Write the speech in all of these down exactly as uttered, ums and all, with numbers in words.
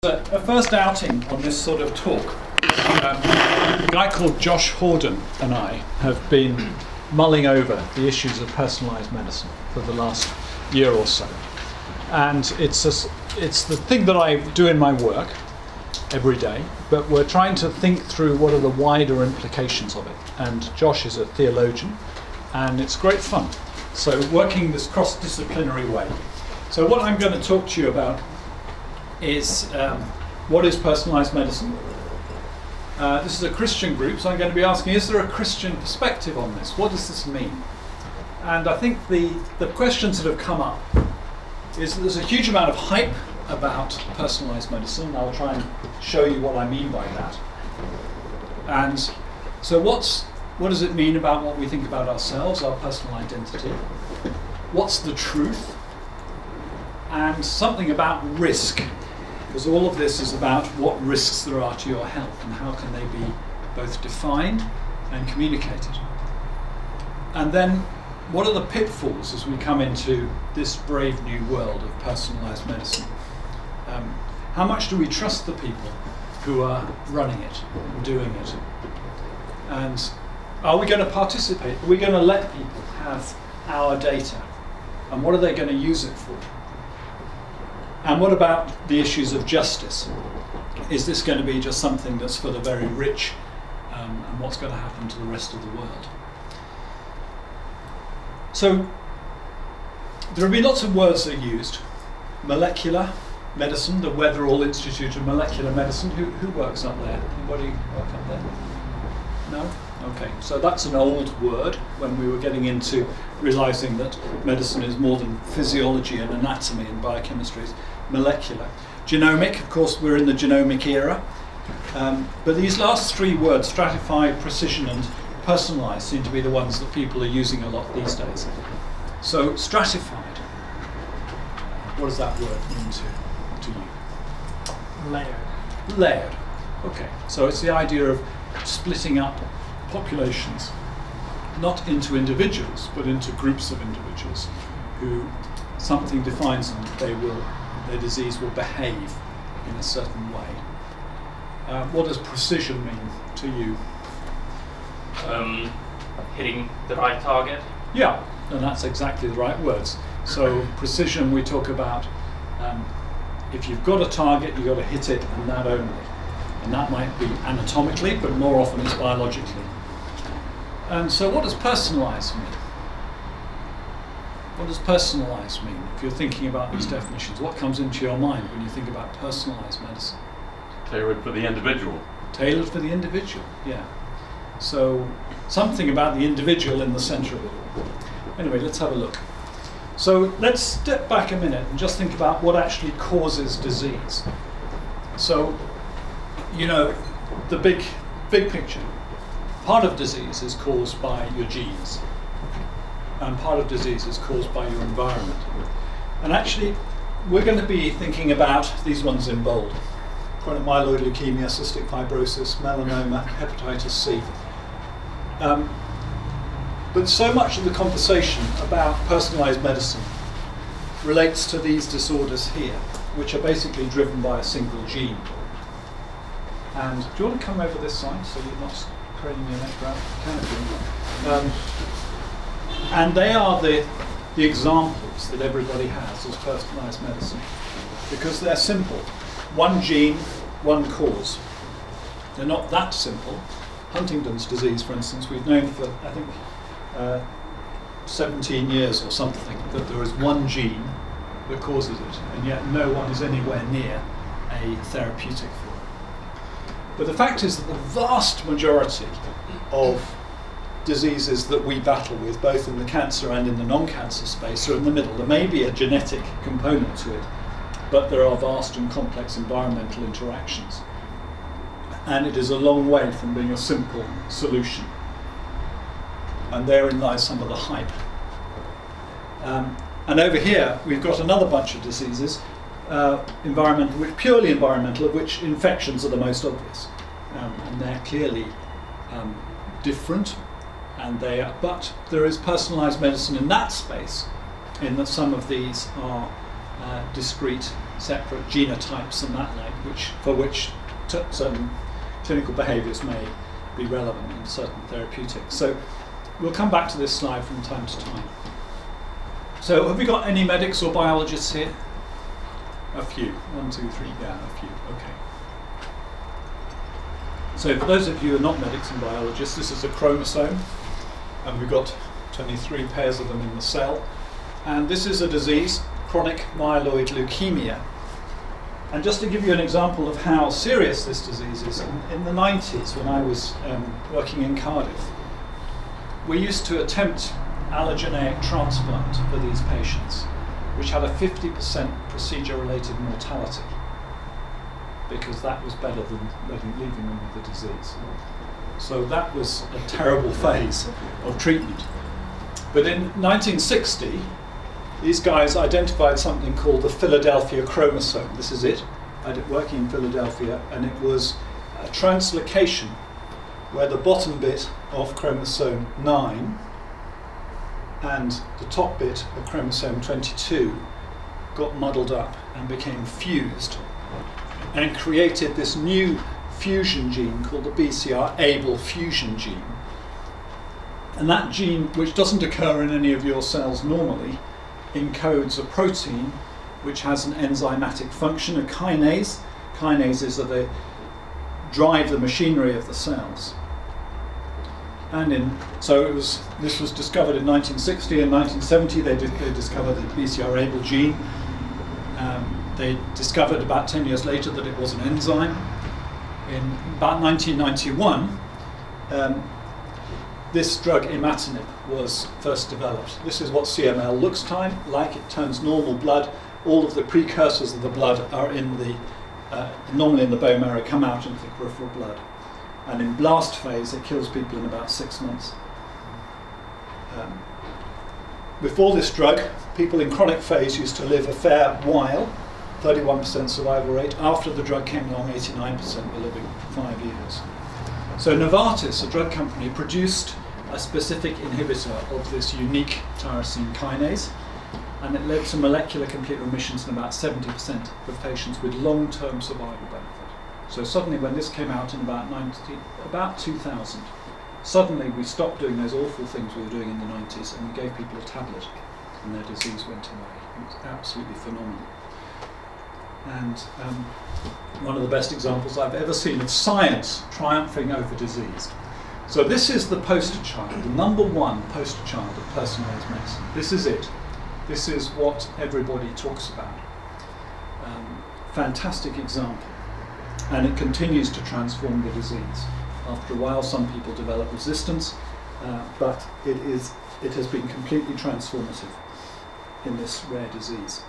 A, a first outing on this sort of talk. Um, a guy called Josh Horden and I have been mulling over the issues of personalised medicine for the last year or so. And it's, a, it's the thing that I do in my work every day, but we're trying to think through what are the wider implications of it. And Josh is a theologian, and it's great fun. So working this cross-disciplinary way. So what I'm going to talk to you about is um, what is personalised medicine. Uh, this is a Christian group, so I'm going to be asking, is there a Christian perspective on this? What does this mean? And I think the, the questions that have come up is that there's a huge amount of hype about personalised medicine. I'll try and show you what I mean by that. And so what's, what does it mean about what we think about ourselves, our personal identity? What's the truth? And something about risk. Because all of this is about what risks there are to your health and how can they be both defined and communicated. And then what are the pitfalls as we come into this brave new world of personalised medicine? Um, how much do we trust the people who are running it and doing it? And are we going to participate? Are we going to let people have our data? And what are they going to use it for? And what about the issues of justice? Is this going to be just something that's for the very rich? Um, and what's going to happen to the rest of the world? So there have been lots of words that are used. Molecular medicine, the Weatherall Institute of Molecular Medicine. Who, who works up there? Anybody work up there? No? Okay, so that's an old word when we were getting into realising that medicine is more than physiology and anatomy and biochemistry. It's molecular. Genomic, of course, we're in the genomic era. Um, but these last three words, stratified, precision and personalised, seem to be the ones that people are using a lot these days. So stratified, what does that word mean to, to you? Layered. Layered. Okay, so it's the idea of splitting up populations, not into individuals, but into groups of individuals who something defines them, they will, their disease will behave in a certain way. Uh, what does precision mean to you? Um, hitting the right target. Yeah, and that's exactly the right words. So precision, we talk about um, if you've got a target, you've got to hit it and that only. And that might be anatomically, but more often it's biologically. And so what does personalised mean? What does personalised mean? If you're thinking about these definitions, what comes into your mind when you think about personalised medicine? Tailored for the individual. Tailored for the individual, yeah. So something about the individual in the centre of it all. Anyway, let's have a look. So let's step back a minute and just think about what actually causes disease. So, you know, the big, big picture. Part of disease is caused by your genes, and part of disease is caused by your environment. And actually, we're going to be thinking about these ones in bold: chronic myeloid leukemia, cystic fibrosis, melanoma, hepatitis C. Um, but so much of the conversation about personalised medicine relates to these disorders here, which are basically driven by a single gene. And do you want to come over this side so you're not craning your neck around the canopy? Um, and they are the, the examples that everybody has as personalised medicine, because they're simple. One gene, one cause. They're not that simple. Huntington's disease, for instance, we've known for, I think, uh, seventeen years or something, that there is one gene that causes it, and yet no one is anywhere near a therapeutic for it. But the fact is that the vast majority of diseases that we battle with, both in the cancer and in the non-cancer space, are in the middle. There may be a genetic component to it, but there are vast and complex environmental interactions. And it is a long way from being a simple solution. And therein lies some of the hype. Um, and over here, we've got another bunch of diseases. Uh, environmental, which purely environmental, of which infections are the most obvious, um, and they're clearly um, different, and they are. But there is personalised medicine in that space, in that some of these are uh, discrete separate genotypes and that like, which for which t- certain clinical behaviours may be relevant in certain therapeutics. So we'll come back to this slide from time to time. So have we got any medics or biologists here? A few. One, two, three. Yeah, a few. Okay. So for those of you who are not medics and biologists, this is a chromosome, and we've got twenty-three pairs of them in the cell. And this is a disease, chronic myeloid leukemia. And just to give you an example of how serious this disease is, in, in the nineties, when I was um, working in Cardiff, we used to attempt allogeneic transplant for these patients, which had a fifty percent procedure-related mortality, because that was better than letting, leaving them with the disease. So that was a terrible phase of treatment. But in nineteen sixty, these guys identified something called the Philadelphia chromosome. This is it. I did working in Philadelphia, and it was a translocation where the bottom bit of chromosome nine and the top bit of chromosome twenty-two got muddled up and became fused and created this new fusion gene called the B C R ABL fusion gene. And that gene, which doesn't occur in any of your cells normally, encodes a protein which has an enzymatic function, a kinase. Kinases are the drive the machinery of the cells. And in so it was. This was discovered in nineteen sixty and nineteen seventy. They, did, they discovered the B C R ABL gene. Um, they discovered about ten years later that it was an enzyme. In about nineteen ninety-one, um, this drug imatinib was first developed. This is what C M L looks time like. It turns normal blood. All of the precursors of the blood are in the uh, normally in the bone marrow, come out into the peripheral blood. And in blast phase, it kills people in about six months. Um, before this drug, people in chronic phase used to live a fair while, thirty-one percent survival rate. After the drug came along, eighty-nine percent were living five years. So Novartis, a drug company, produced a specific inhibitor of this unique tyrosine kinase, and it led to molecular complete remissions in about seventy percent of patients with long-term survival benefit. So suddenly, when this came out in about ninety, about two thousand, suddenly we stopped doing those awful things we were doing in the nineties, and we gave people a tablet, and their disease went away. It was absolutely phenomenal. And um, one of the best examples I've ever seen of science triumphing over disease. So this is the poster child, the number one poster child of personalised medicine. This is it. This is what everybody talks about. Um, fantastic example. And it continues to transform the disease. After a while, some people develop resistance, uh, but it is it has been completely transformative in this rare disease.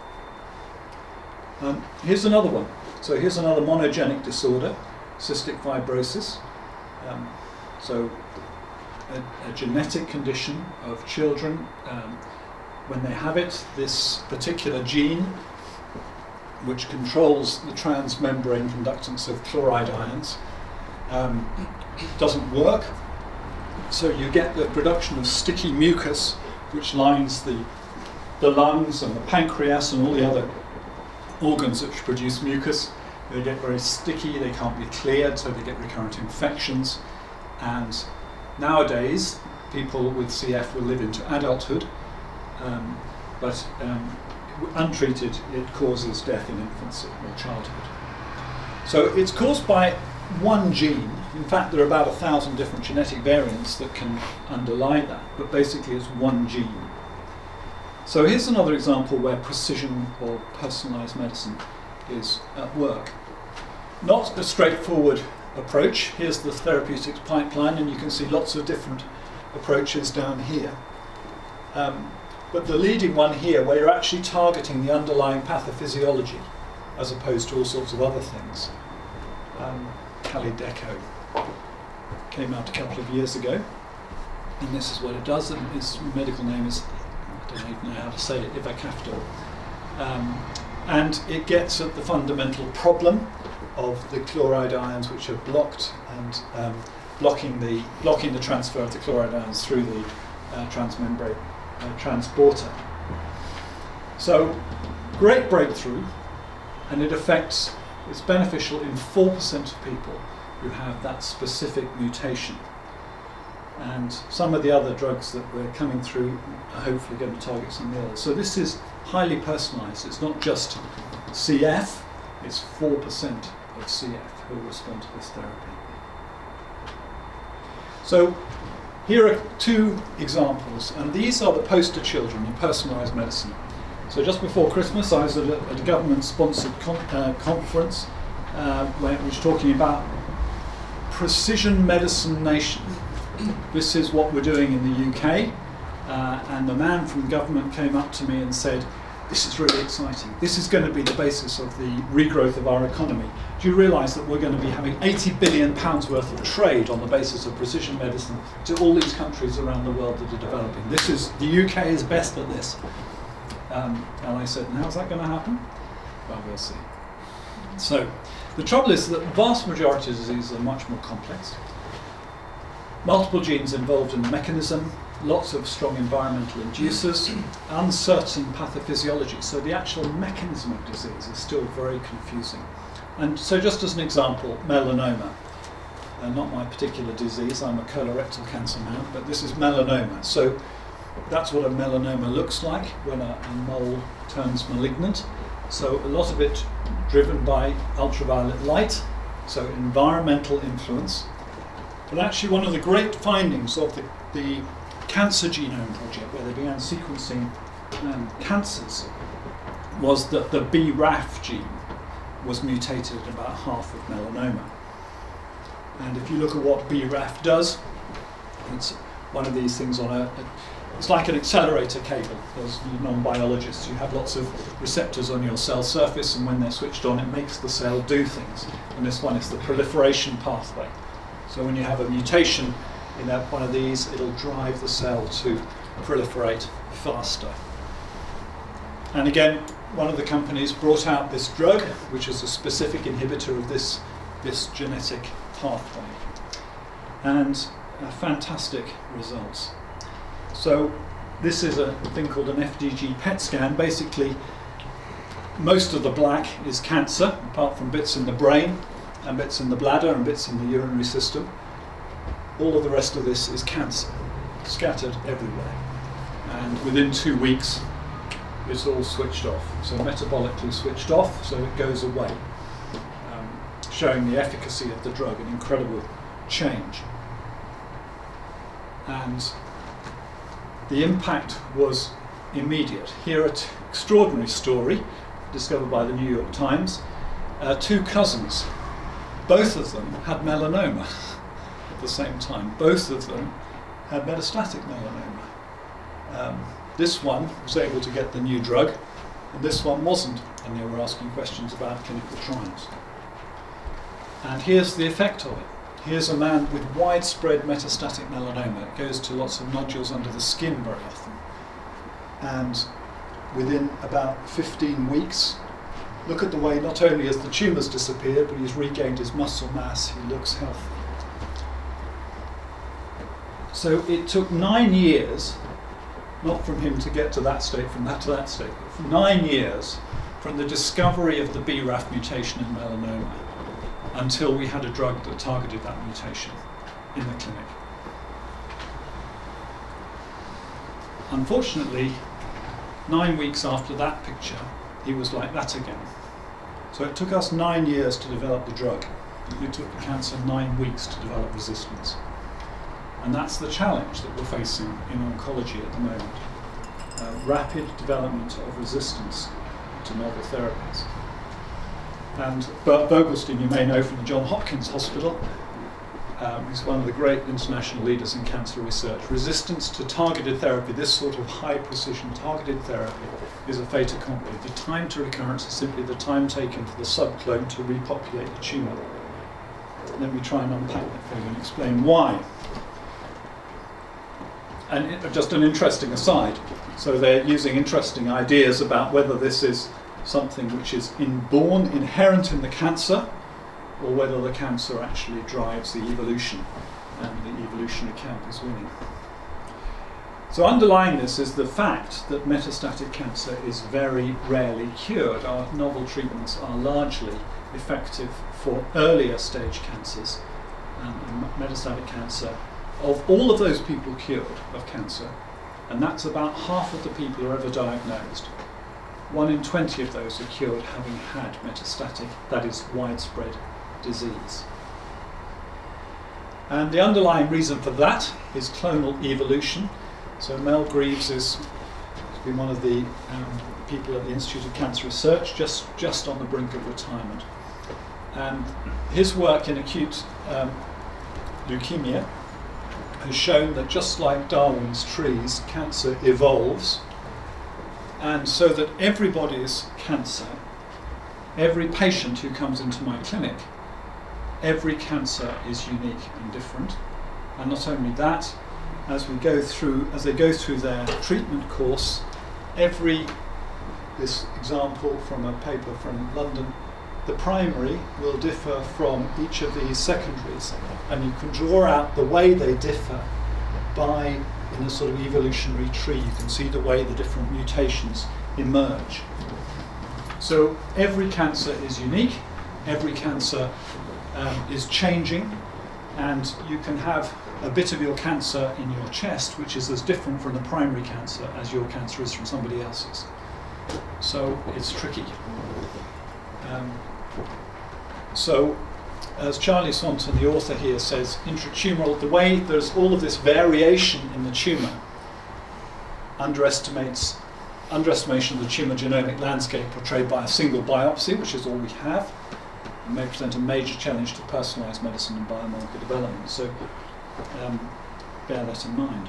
Um, here's another one. So here's another monogenic disorder, cystic fibrosis. Um, so a, a genetic condition of children. Um, when they have it, this particular gene, which controls the transmembrane conductance of chloride ions, um, doesn't work. So you get the production of sticky mucus, which lines the, the lungs and the pancreas and all the other organs which produce mucus. They get very sticky, they can't be cleared, so they get recurrent infections. And nowadays, people with C F will live into adulthood, um, but um, untreated, it causes death in infancy or childhood. So it's caused by one gene. In fact, there are about a thousand different genetic variants that can underlie that, but basically it's one gene. So here's another example where precision or personalised medicine is at work. Not a straightforward approach. Here's the therapeutics pipeline, and you can see lots of different approaches down here. Um, But the leading one here, where you're actually targeting the underlying pathophysiology as opposed to all sorts of other things. Um, Kalydeco came out a couple of years ago, and this is what it does. And its medical name is, I don't even know how to say it, ivacaftor. Um, and it gets at the fundamental problem of the chloride ions which are blocked and um, blocking the blocking the transfer of the chloride ions through the uh, transmembrane Uh, transporter. So, great breakthrough, and it affects, it's beneficial in four percent of people who have that specific mutation. And some of the other drugs that we're coming through are hopefully going to target some of the others. So this is highly personalised. It's not just C F, it's four percent of C F who respond to this therapy. So here are two examples, and these are the poster children in personalised medicine. So just before Christmas, I was at a, at a government-sponsored con- uh, conference uh, where we were talking about precision medicine nation. This is what we're doing in the U K, uh, and the man from government came up to me and said, this is really exciting. This is going to be the basis of the regrowth of our economy. Do you realise that we're going to be having eighty billion pounds worth of trade on the basis of precision medicine to all these countries around the world that are developing? This is, the U K is best at this. Um, and I said, and how's that going to happen? Well, we'll see. So, the trouble is that the vast majority of diseases are much more complex. Multiple genes involved in the mechanism, lots of strong environmental inducers, uncertain pathophysiology. So the actual mechanism of disease is still very confusing. And so just as an example, melanoma. Uh, not my particular disease, I'm a colorectal cancer man, but this is melanoma. So that's what a melanoma looks like when a, a mole turns malignant. So a lot of it driven by ultraviolet light, so environmental influence. But actually one of the great findings of the, the Cancer Genome Project, where they began sequencing um, cancers, was that the B R A F gene was mutated in about half of melanoma. And if you look at what B R A F does, it's one of these things on a, a it's like an accelerator cable. As non-biologists, you have lots of receptors on your cell surface, and when they're switched on, it makes the cell do things. And this one is the proliferation pathway. So when you have a mutation in that one of these, it'll drive the cell to proliferate faster. And again, one of the companies brought out this drug, which is a specific inhibitor of this, this genetic pathway. And uh, fantastic results. So this is a thing called an F D G P E T scan. Basically, most of the black is cancer, apart from bits in the brain, and bits in the bladder, and bits in the urinary system. All of the rest of this is cancer, scattered everywhere. And within two weeks, it's all switched off. So metabolically switched off, so it goes away, um, showing the efficacy of the drug, an incredible change. And the impact was immediate. Here, an extraordinary story discovered by the New York Times. Uh, two cousins, both of them had melanoma at the same time. Both of them had metastatic melanoma. Um, this one was able to get the new drug, and this one wasn't, and they were asking questions about clinical trials. And here's the effect of it. Here's a man with widespread metastatic melanoma. It goes to lots of nodules under the skin very often. And within about fifteen weeks, look at the way not only has the tumours disappeared, but he's regained his muscle mass, he looks healthy. So it took nine years, not from him to get to that state, from that to that state, but for nine years from the discovery of the B R A F mutation in melanoma until we had a drug that targeted that mutation in the clinic. Unfortunately, nine weeks after that picture, he was like that again. So it took us nine years to develop the drug. It took the cancer nine weeks to develop resistance. And that's the challenge that we're facing in oncology at the moment. Uh, rapid development of resistance to novel therapies. And Bert Vogelstein, you may know from the Johns Hopkins Hospital, um, he's one of the great international leaders in cancer research. Resistance to targeted therapy, this sort of high precision targeted therapy, is a fait accompli. The time to recurrence is simply the time taken for the subclone to repopulate the tumour. Let me try and unpack that for you and explain why. And it, just an interesting aside, so they're using interesting ideas about whether this is something which is inborn, inherent in the cancer, or whether the cancer actually drives the evolution, and the evolutionary camp is winning. So underlying this is the fact that metastatic cancer is very rarely cured. Our novel treatments are largely effective for earlier stage cancers, and, and metastatic cancer, of all of those people cured of cancer, and that's about half of the people who are ever diagnosed, one in twenty of those are cured having had metastatic, that is widespread disease. And the underlying reason for that is clonal evolution. So Mel Greaves is, has been one of the um, people at the Institute of Cancer Research, just, just on the brink of retirement. And his work in acute um, leukemia has shown that just like Darwin's trees, cancer evolves, and so that everybody's cancer, every patient who comes into my clinic, every cancer is unique and different. And not only that, as we go through, as they go through their treatment course, every, this example from a paper from London, the primary will differ from each of these secondaries, and you can draw out the way they differ by, in a sort of evolutionary tree, you can see the way the different mutations emerge. So every cancer is unique, every cancer um, is changing, and you can have a bit of your cancer in your chest which is as different from the primary cancer as your cancer is from somebody else's. So it's tricky. Um, so, as Charlie Swanton, the author here, says, intratumoral, the way there's all of this variation in the tumour underestimates underestimation of the tumour genomic landscape portrayed by a single biopsy, which is all we have, and may present a major challenge to personalised medicine and biomarker development. So, um, bear that in mind.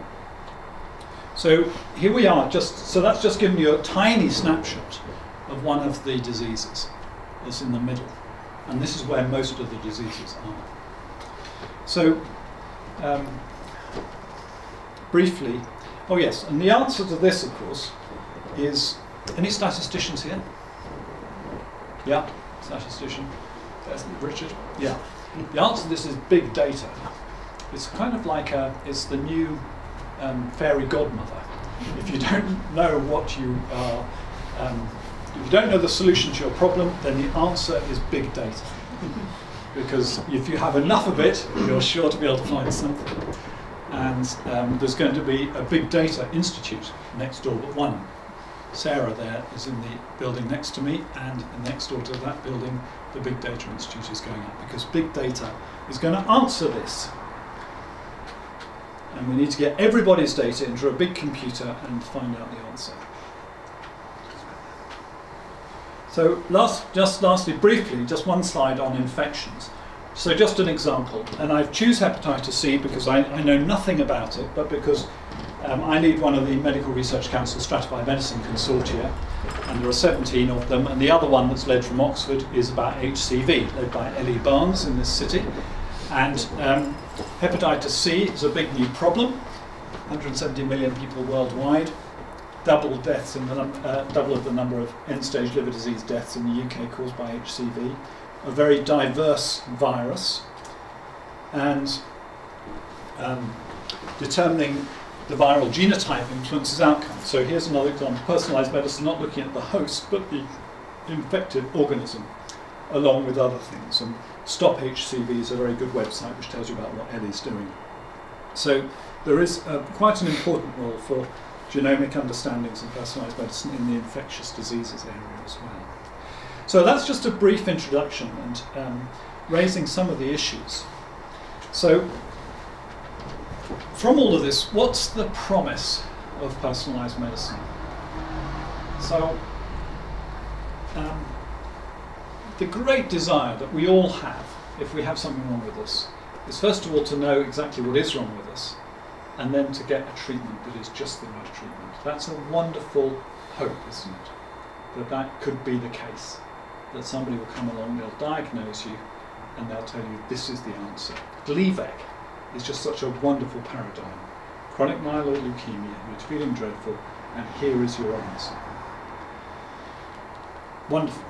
So here we are. Just so that's just giving you a tiny snapshot of one of the diseases that's in the middle. And this is where most of the diseases are. So, um, briefly, oh yes, and the answer to this, of course, is, any statisticians here? Yeah, statistician. There's Richard. Yeah. The answer to this is big data. It's kind of like a, it's the new um, fairy godmother. If you don't know what you are, um, if you don't know the solution to your problem, then the answer is big data. Because if you have enough of it, you're sure to be able to find something. And um, there's going to be a big data institute next door but one. Sarah there is in the building next to me, and next door to that building, the Big Data Institute is going up, because big data is going to answer this. And we need to get everybody's data into a big computer and find out the answer. So last, just lastly, briefly, just one slide on infections. So just an example, and I choose hepatitis C because I, I know nothing about it, but because um, I lead one of the Medical Research Council Stratified Medicine Consortia, and there are seventeen of them, and the other one that's led from Oxford is about H C V, led by Ellie Barnes in this city. And um, hepatitis C is a big new problem, one hundred seventy million people worldwide, double deaths in the num- uh, double of the number of end-stage liver disease deaths in the U K caused by H C V. A very diverse virus, and um, determining the viral genotype influences outcomes. So here's another example: personalised medicine, not looking at the host but the infected organism, along with other things. And Stop H C V is a very good website which tells you about what Ellie's doing. So there is uh, quite an important role for genomic understandings in personalised medicine in the infectious diseases area as well. So that's just a brief introduction and um, raising some of the issues. So from all of this, what's the promise of personalised medicine? So um, the great desire that we all have, if we have something wrong with us, is first of all to know exactly what is wrong with us, and then to get a treatment that is just the right treatment. That's a wonderful hope, isn't it? That that could be the case. That somebody will come along, they'll diagnose you, and they'll tell you this is the answer. Gleevec is just such a wonderful paradigm. Chronic myeloid leukemia, you're feeling dreadful, and here is your answer. Wonderful.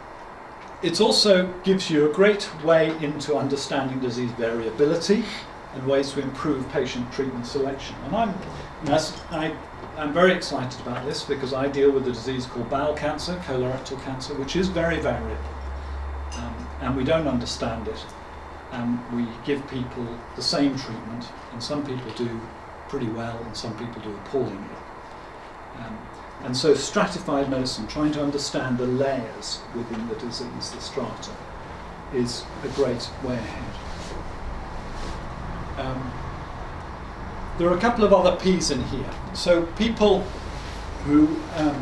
It also gives you a great way into understanding disease variability and ways to improve patient treatment selection. And I'm, yes, I, I'm very excited about this because I deal with a disease called bowel cancer, colorectal cancer, which is very variable, um, and we don't understand it. And we give people the same treatment, and some people do pretty well, and some people do appallingly. Um, and so stratified medicine, trying to understand the layers within the disease, the strata, is a great way ahead. Um, there are a couple of other P's in here. So people who um,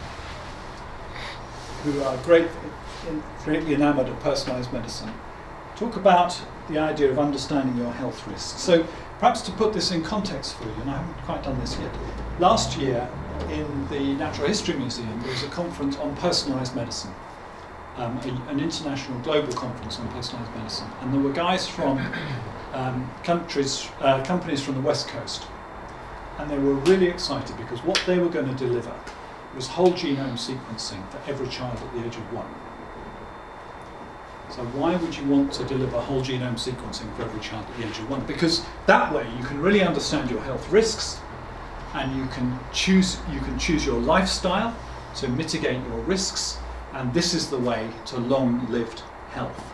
who are great, in, greatly enamoured of personalised medicine talk about the idea of understanding your health risks. So perhaps to put this in context for you, and I haven't quite done this yet, last year in the Natural History Museum there was a conference on personalised medicine, um, a, an international global conference on personalised medicine, and there were guys from um, countries, uh, companies from the West Coast, and they were really excited because what they were going to deliver was whole genome sequencing for every child at the age of one. So why would you want to deliver whole genome sequencing for every child at the age of one? Because that way you can really understand your health risks, and you can choose you can choose your lifestyle to mitigate your risks, and this is the way to long-lived health.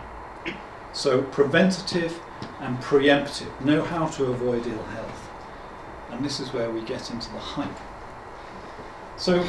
So preventative and preemptive, know how to avoid ill health, and this is where we get into the hype. So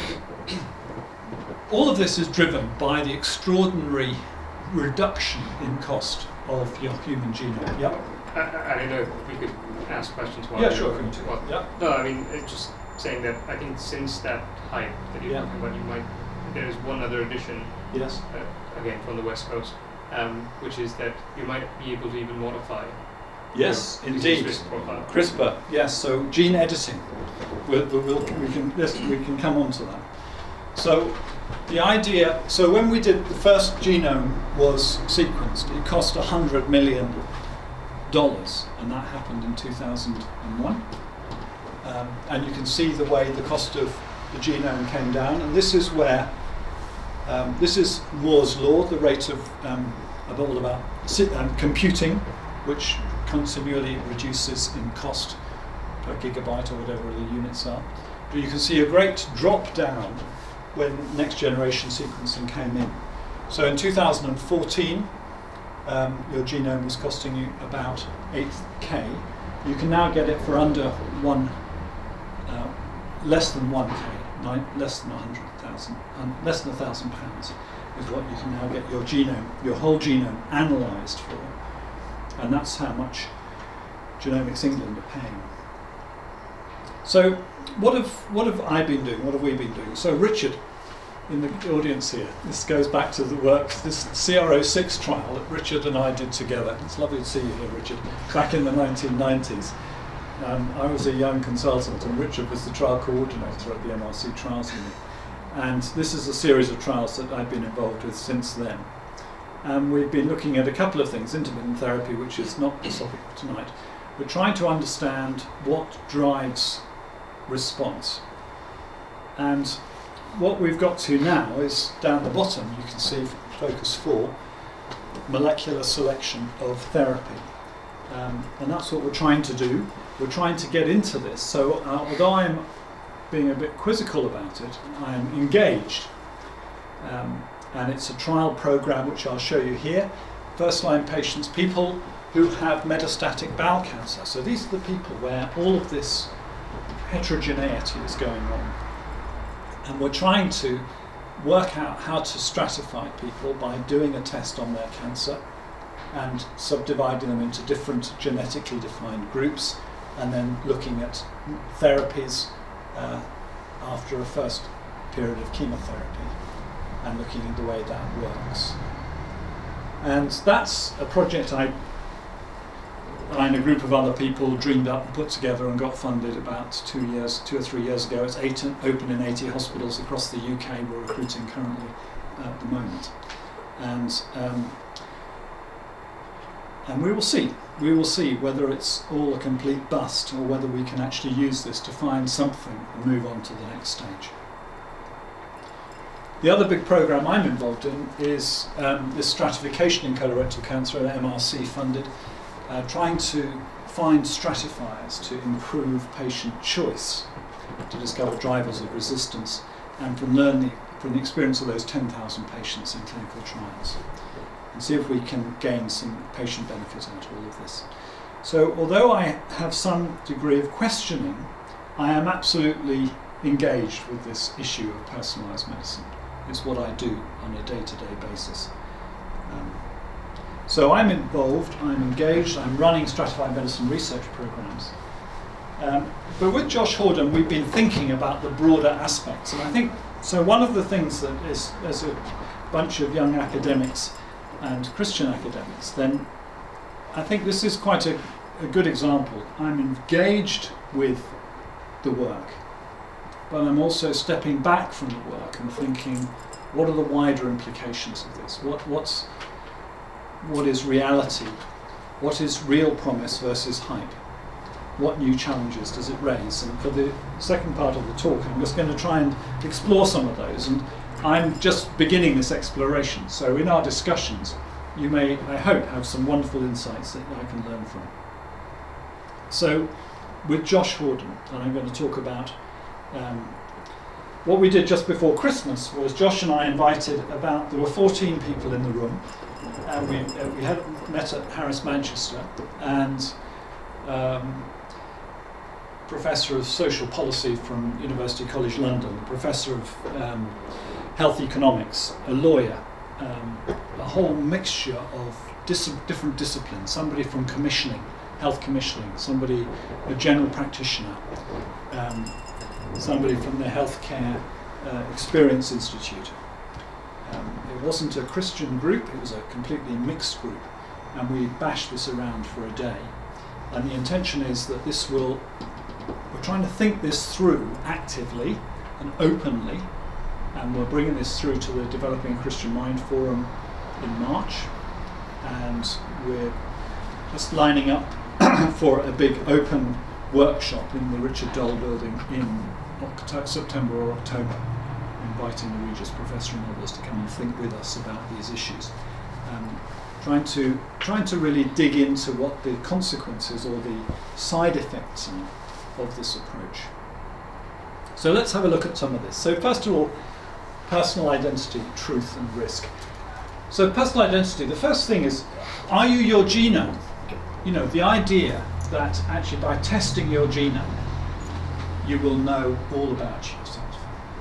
all of this is driven by the extraordinary reduction in cost of your human genome. Yep. I, I don't know if we could ask questions while Yeah, you're sure. going to what. Yeah. No, I mean it's just saying that I think since that hype that you're Yeah. talking about, you might there is one other addition Yes. uh, again from the West Coast, um, which is that you might be able to even modify. Yes, your disease indeed. risk profile. CRISPR. Yes. So gene editing. We'll, we'll, we can yes, we can come on to that. So the idea. So when we did the first genome was sequenced, it cost a hundred million dollars, and that happened in two thousand one. Um, and you can see the way the cost of the genome came down, and this is where um, this is Moore's law, the rate of um, of all about si- um, computing, which continually reduces in cost per gigabyte or whatever the units are. But you can see a great drop down when next generation sequencing came in. So in two thousand fourteen, um, your genome was costing you about eight K. You can now get it for under one, uh, less than one K, nine, less than a hundred thousand, um, less than a thousand pounds is what you can now get your genome, your whole genome analysed for, and that's how much Genomics England are paying. So what have what have I been doing? What have we been doing? So Richard, in the audience here, this goes back to the work, this C R O six trial that Richard and I did together. It's lovely to see you here, Richard. Back in the nineteen nineties, um, I was a young consultant, and Richard was the trial coordinator at the M R C Trials Unit. And this is a series of trials that I've been involved with since then. And we've been looking at a couple of things, intermittent therapy, which is not the topic for tonight. We're trying to understand what drives response. And what we've got to now is down the bottom, you can see focus four, molecular selection of therapy. Um, and that's what we're trying to do. We're trying to get into this. So uh, although I'm being a bit quizzical about it, I'm engaged. Um, and it's a trial program which I'll show you here. First line patients, people who have metastatic bowel cancer. So these are the people where all of this heterogeneity is going on. And we're trying to work out how to stratify people by doing a test on their cancer and subdividing them into different genetically defined groups, and then looking at therapies uh, after a first period of chemotherapy and looking at the way that works. And that's a project I I and a group of other people dreamed up and put together and got funded about two years, two or three years ago. It's eight, open in eighty hospitals across the U K. We're recruiting currently at the moment, and um, and we will see. We will see whether it's all a complete bust or whether we can actually use this to find something and move on to the next stage. The other big program I'm involved in is um, this stratification in colorectal cancer, M R C funded. Uh, trying to find stratifiers to improve patient choice, to discover drivers of resistance, and from learning from the experience of those ten thousand patients in clinical trials, and see if we can gain some patient benefit out of all of this. So although I have some degree of questioning, I am absolutely engaged with this issue of personalised medicine. It's what I do on a day-to-day basis. Um, so I'm involved, I'm engaged, I'm running stratified medicine research programs. Um, but with Josh Hordern, we've been thinking about the broader aspects, and I think so. One of the things that is, as a bunch of young academics and Christian academics, then I think this is quite a, a good example. I'm engaged with the work, but I'm also stepping back from the work and thinking, what are the wider implications of this? What, what's, what is reality? What is real promise versus hype? What new challenges does it raise? And for the second part of the talk, I'm just going to try and explore some of those. And I'm just beginning this exploration. So in our discussions, you may, I hope, have some wonderful insights that I can learn from. So with Josh Hordern, and I'm going to talk about um, what we did just before Christmas was Josh and I invited about, there were fourteen people in the room, and we, uh, we had met at Harris Manchester, and um, Professor of Social Policy from University College London, a Professor of um, Health Economics, a lawyer, um, a whole mixture of dis- different disciplines, somebody from commissioning, health commissioning, somebody, a general practitioner, um, somebody from the Healthcare uh, Experience Institute. Um, it wasn't a Christian group, it was a completely mixed group, and we bashed this around for a day. And the intention is that this will, we're trying to think this through actively and openly, and we're bringing this through to the Developing a Christian Mind Forum in March, and we're just lining up for a big open workshop in the Richard Doll building in October, September or October, inviting the Regis Professor and others to come and think with us about these issues. Um, trying to trying to really dig into what the consequences or the side effects are of this approach. So let's have a look at some of this. So first of all, personal identity, truth and risk. So personal identity, the first thing is, are you your genome? You know, the idea that actually by testing your genome, you will know all about yourself.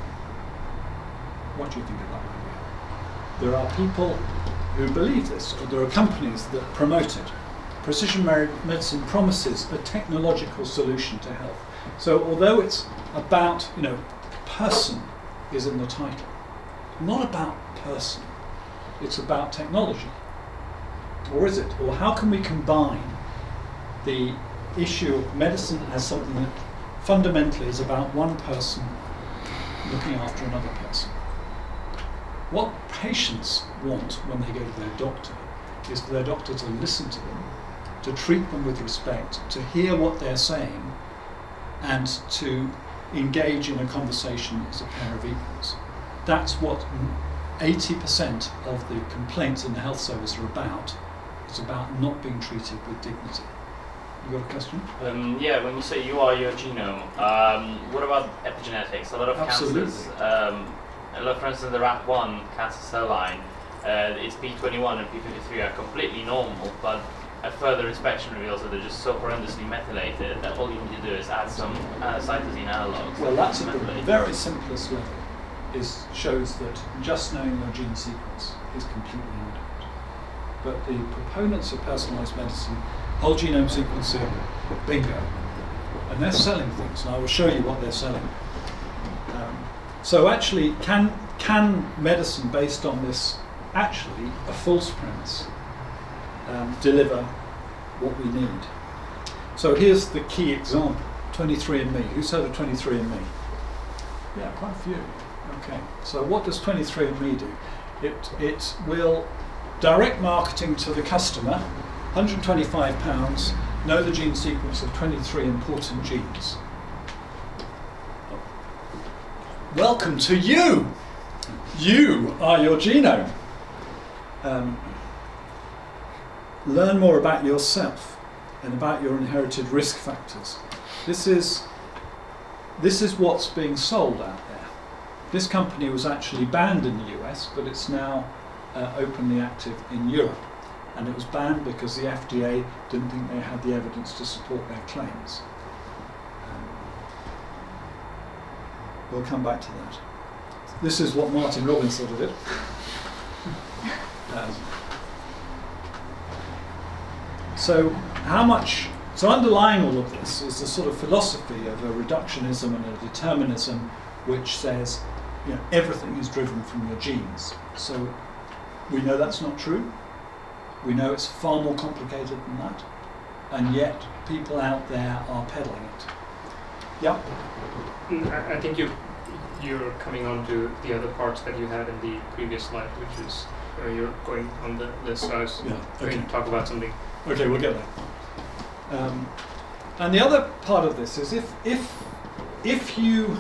What do you think of that idea? There are people who believe this, or there are companies that promote it. Precision medicine promises a technological solution to health. So although it's about, you know, person is in the title, not about person, it's about technology. Or is it? Or how can we combine the issue of medicine as something that fundamentally is about one person looking after another person? What patients want when they go to their doctor is for their doctor to listen to them, to treat them with respect, to hear what they're saying, and to engage in a conversation as a pair of equals. That's what eighty percent of the complaints in the health service are about. It's about not being treated with dignity. You got a question? Um, yeah, when you say you are your genome, um, what about epigenetics? A lot of Absolutely. cancers, um, a lot, for instance, the R A P one cancer cell line, uh, its P twenty-one and P fifty-three are completely normal, but a further inspection reveals that they're just so horrendously methylated that all you need to do is add some uh, cytosine analogues. Well, that's at the very simplest level. Is shows that just knowing your gene sequence is completely inadequate. But the proponents of personalised medicine, whole genome sequencing, bingo, and they're selling things, and I will show you what they're selling. Um, so actually, can can medicine based on this, actually a false premise, um, deliver what we need? So here's the key example, twenty-three and me. Who's heard of twenty-three and me? Yeah, quite a few. Okay, so what does twenty-three and me do? It, it will direct marketing to the customer, one hundred twenty-five pounds, know the gene sequence of twenty-three important genes. Welcome to you! You are your genome. Um, learn more about yourself. and about your inherited risk factors. This is, this is what's being sold out there. This company was actually banned in the U S, but it's now uh, openly active in Europe. And it was banned because the F D A didn't think they had the evidence to support their claims. Um, we'll come back to that. This is what Martin Robbins thought of it. Um, so how much, so underlying all of this is the sort of philosophy of a reductionism and a determinism which says, you know, everything is driven from your genes. So we know that's not true. We know it's far more complicated than that. And yet people out there are peddling it. Yeah? I, I think you, you're coming on to the other parts that you had in the previous slide, which is where you're going on the list. So I was Yeah, going okay. to talk about something. Okay, we'll get there. Um, and the other part of this is if if if you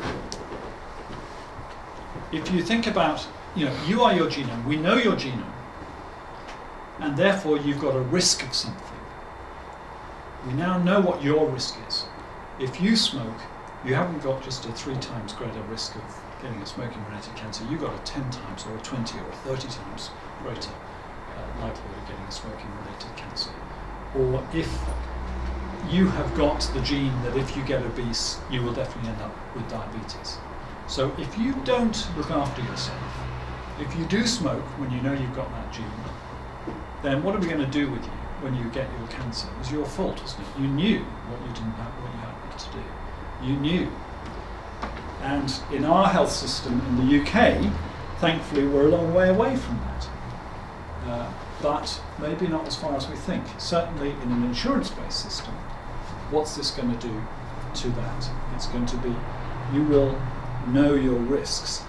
if you think about, you know, you are your genome. We know your genome, and therefore you've got a risk of something. We now know what your risk is. If you smoke, you haven't got just a three times greater risk of getting a smoking-related cancer. You've got a ten times or a twenty or a thirty times greater uh, likelihood of getting a smoking-related cancer. Or if you have got the gene that if you get obese, you will definitely end up with diabetes. So if you don't look after yourself, if you do smoke when you know you've got that gene, then what are we going to do with you when you get your cancer? It was your fault, isn't it? You knew what you didn't have, what you had to do. You knew. And in our health system in the U K, thankfully we're a long way away from that. Uh, but maybe not as far as we think. Certainly in an insurance-based system, what's this going to do to that? It's going to be, you will know your risks.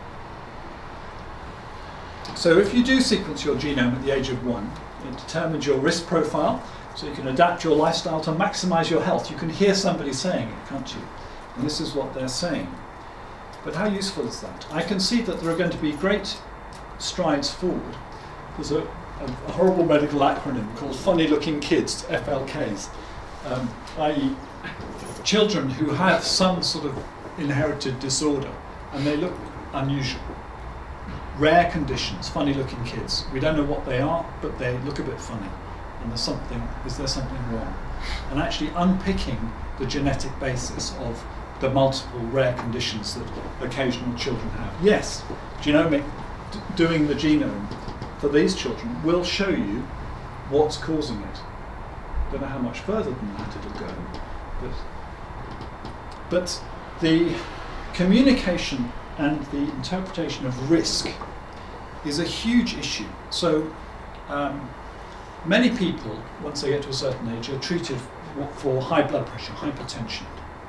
So if you do sequence your genome at the age of one, it determines your risk profile, so you can adapt your lifestyle to maximize your health. You can hear somebody saying it, can't you? And this is what they're saying. But how useful is that? I can see that there are going to be great strides forward. There's a, a, a horrible medical acronym called Funny Looking Kids, F L Ks, um, that is children who have some sort of inherited disorder and they look unusual. Rare conditions, funny looking kids. We don't know what they are, but they look a bit funny. And there's something, is there something wrong? And actually unpicking the genetic basis of the multiple rare conditions that occasional children have. Yes, genomic, d- doing the genome for these children will show you what's causing it. Don't know how much further than that it'll go, but, but the communication and the interpretation of risk is a huge issue. So um, many people, once they get to a certain age, are treated for high blood pressure, hypertension.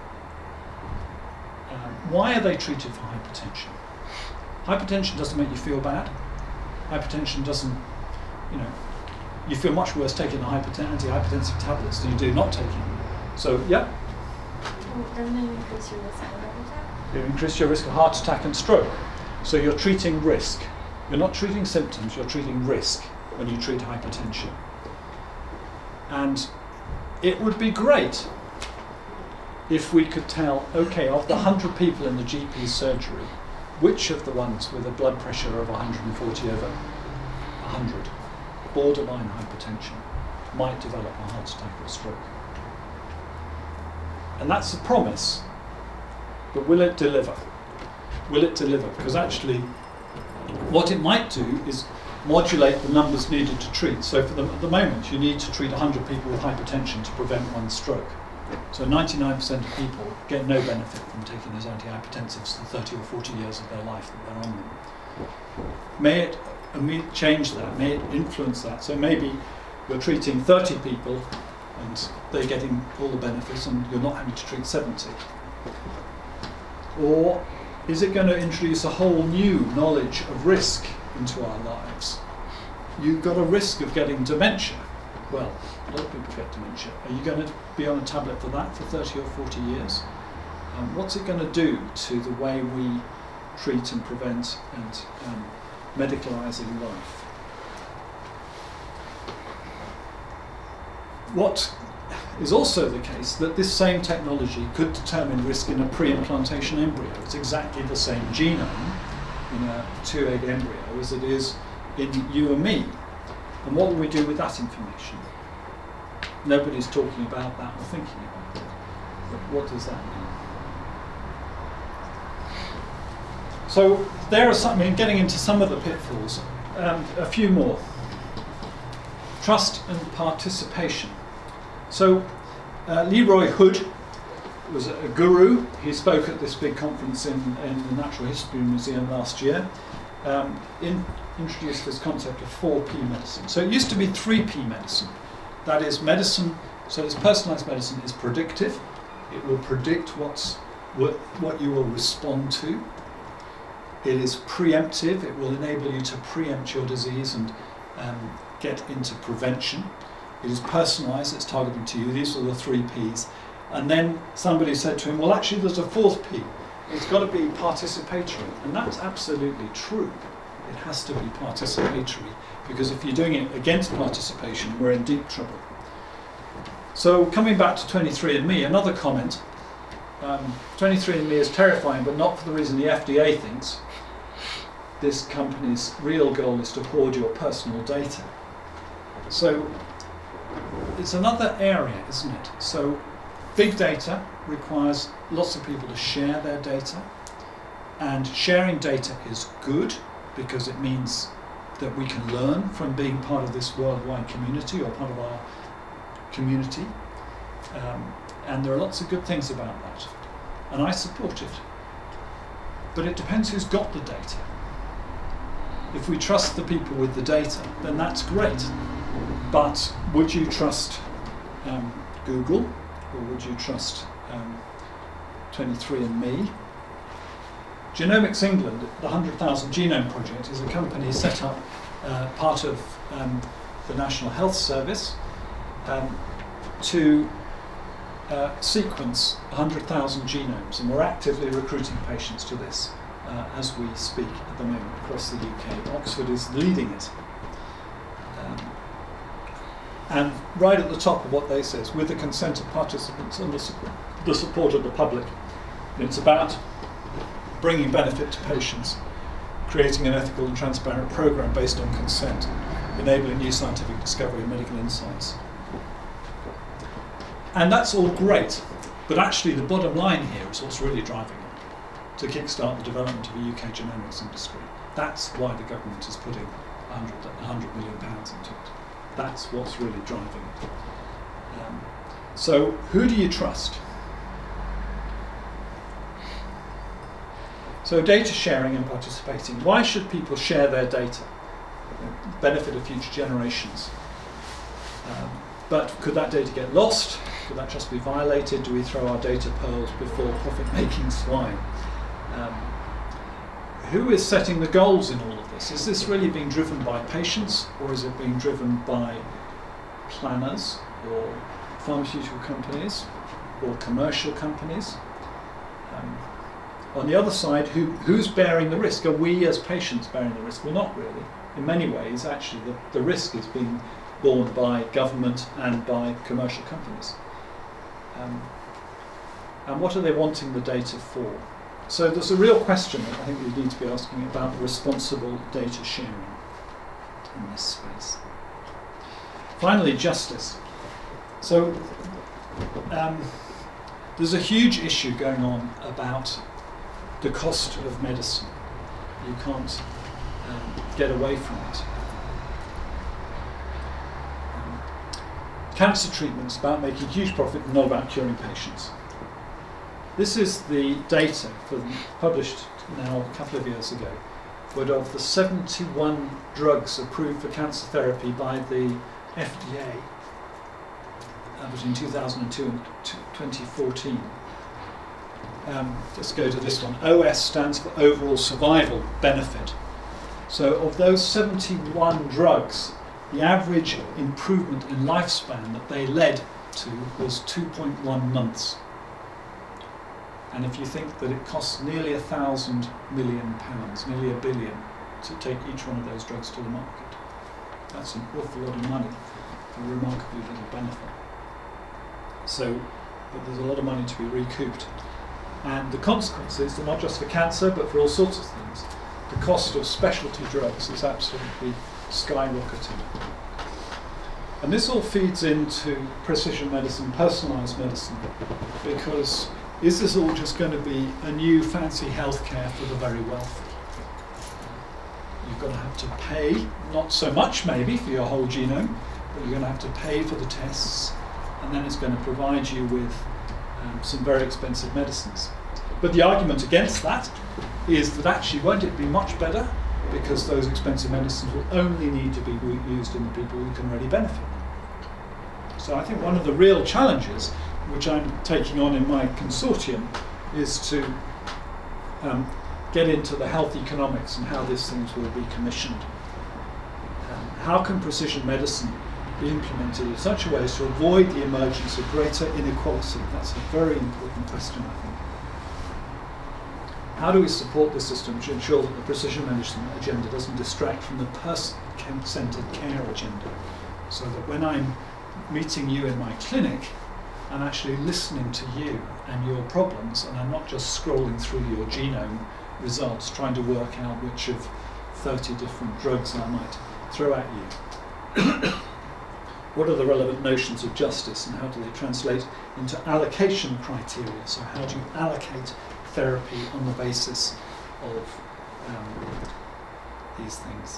Um, why are they treated for hypertension? Hypertension doesn't make you feel bad. Hypertension doesn't, you know, you feel much worse taking the hyperten- anti-hypertensive tablets than you do not taking them. So, yeah? Well, doesn't it increase your risk of heart attack? You increase your risk of heart attack and stroke. So you're treating risk. You're not treating symptoms, you're treating risk when you treat hypertension. And it would be great if we could tell, okay, of the one hundred people in the G P surgery, which of the ones with a blood pressure of one hundred forty over one hundred, borderline hypertension, might develop a heart attack or stroke. And that's a promise, but will it deliver? Will it deliver? Because actually, what it might do is modulate the numbers needed to treat. So for the, at the moment, you need to treat one hundred people with hypertension to prevent one stroke. So ninety-nine percent of people get no benefit from taking those antihypertensives the thirty or forty years of their life that they're on them. May it uh, may it change that, may it influence that. So maybe you're treating thirty people and they're getting all the benefits and you're not having to treat seventy. Or is it going to introduce a whole new knowledge of risk into our lives? You've got a risk of getting dementia. Well, a lot of people get dementia. Are you going to be on a tablet for that for thirty or forty years? Um, what's it going to do to the way we treat and prevent and um, medicalising life? what is also the case that this same technology could determine risk in a pre-implantation embryo. It's exactly the same genome in a two egg embryo as it is in you and me. And what will we do with that information? Nobody's talking about that or thinking about it. But what does that mean? So there are some, I mean, getting into some of the pitfalls, um, a few more. Trust and participation. So uh, Leroy Hood was a guru. He spoke at this big conference in, in the Natural History Museum last year. Um, in, introduced this concept of four P medicine. So it used to be three P medicine. That is medicine, so this personalised medicine is predictive. It will predict what's, what, what you will respond to. It is preemptive. It will enable you to preempt your disease and um, get into prevention. It is personalised, it's targeted to you. These are the three Ps. And then somebody said to him, well, actually, there's a fourth P. It's got to be participatory. And that's absolutely true. It has to be participatory, because if you're doing it against participation, we're in deep trouble. So coming back to twenty-three and me, another comment. Um, twenty-three and me is terrifying, but not for the reason the F D A thinks. This company's real goal is to hoard your personal data. So it's another area, isn't it? So big data requires lots of people to share their data, and sharing data is good because it means that we can learn from being part of this worldwide community or part of our community. Um, and there are lots of good things about that. And I support it. But it depends who's got the data. If we trust the people with the data, then that's great. But would you trust um, Google, or would you trust um, twenty-three and me? Genomics England, the one hundred thousand Genome Project, is a company set up, uh, part of um, the National Health Service, um, to uh, sequence one hundred thousand genomes, and we're actively recruiting patients to this uh, as we speak at the moment across the U K. Oxford is leading it. Um, and right at the top of what they say is, with the consent of participants and the, su- the support of the public. It's about bringing benefit to patients, creating an ethical and transparent program based on consent, enabling new scientific discovery and medical insights. And that's all great, but actually the bottom line here is what's really driving it, to kickstart the development of a U K genomics industry. That's why the government is putting one hundred million pounds into it. That's what's really driving it. Um, so who do you trust? So data sharing and participating. Why should people share their data? Benefit of future generations. Um, but could that data get lost? Could that just be violated? Do we throw our data pearls before profit-making swine? Um, who is setting the goals in all of this? Is this really being driven by patients, or is it being driven by planners or pharmaceutical companies or commercial companies? Um, On the other side, who, who's bearing the risk? Are we as patients bearing the risk? Well, not really. In many ways, actually, the, the risk is being borne by government and by commercial companies. Um, and what are they wanting the data for? So there's a real question that I think we need to be asking about responsible data sharing in this space. Finally, justice. So um, there's a huge issue going on about the cost of medicine. You can't um, get away from it. Um, cancer treatment's about making huge profit, not about curing patients. This is the data for, published now a couple of years ago, but of the seventy-one drugs approved for cancer therapy by the F D A uh, between two thousand two and twenty fourteen. Um, let's go to this one. O S stands for overall survival benefit. So of those seventy-one drugs, the average improvement in lifespan that they led to was two point one months. And if you think that it costs nearly a thousand million pounds, nearly a billion, to take each one of those drugs to the market, that's an awful lot of money for remarkably little benefit. So, but there's a lot of money to be recouped. And the consequences are not just for cancer, but for all sorts of things. The cost of specialty drugs is absolutely skyrocketed. And this all feeds into precision medicine, personalised medicine, because is this all just going to be a new fancy healthcare for the very wealthy? You're going to have to pay, not so much maybe for your whole genome, but you're going to have to pay for the tests, and then it's going to provide you with um, some very expensive medicines. But the argument against that is that actually won't it be much better, because those expensive medicines will only need to be used in the people who can really benefit. So I think one of the real challenges which I'm taking on in my consortium is to um, get into the health economics and how these things will be commissioned. Um, how can precision medicine be implemented in such a way as to avoid the emergence of greater inequality? That's a very important question, I think. How do we support this system to ensure that the precision medicine agenda doesn't distract from the person-centered care agenda, so that when I'm meeting you in my clinic, I'm actually listening to you and your problems, and I'm not just scrolling through your genome results trying to work out which of thirty different drugs I might throw at you. What are the relevant notions of justice, and how do they translate into allocation criteria? So how do you allocate therapy on the basis of um, these things?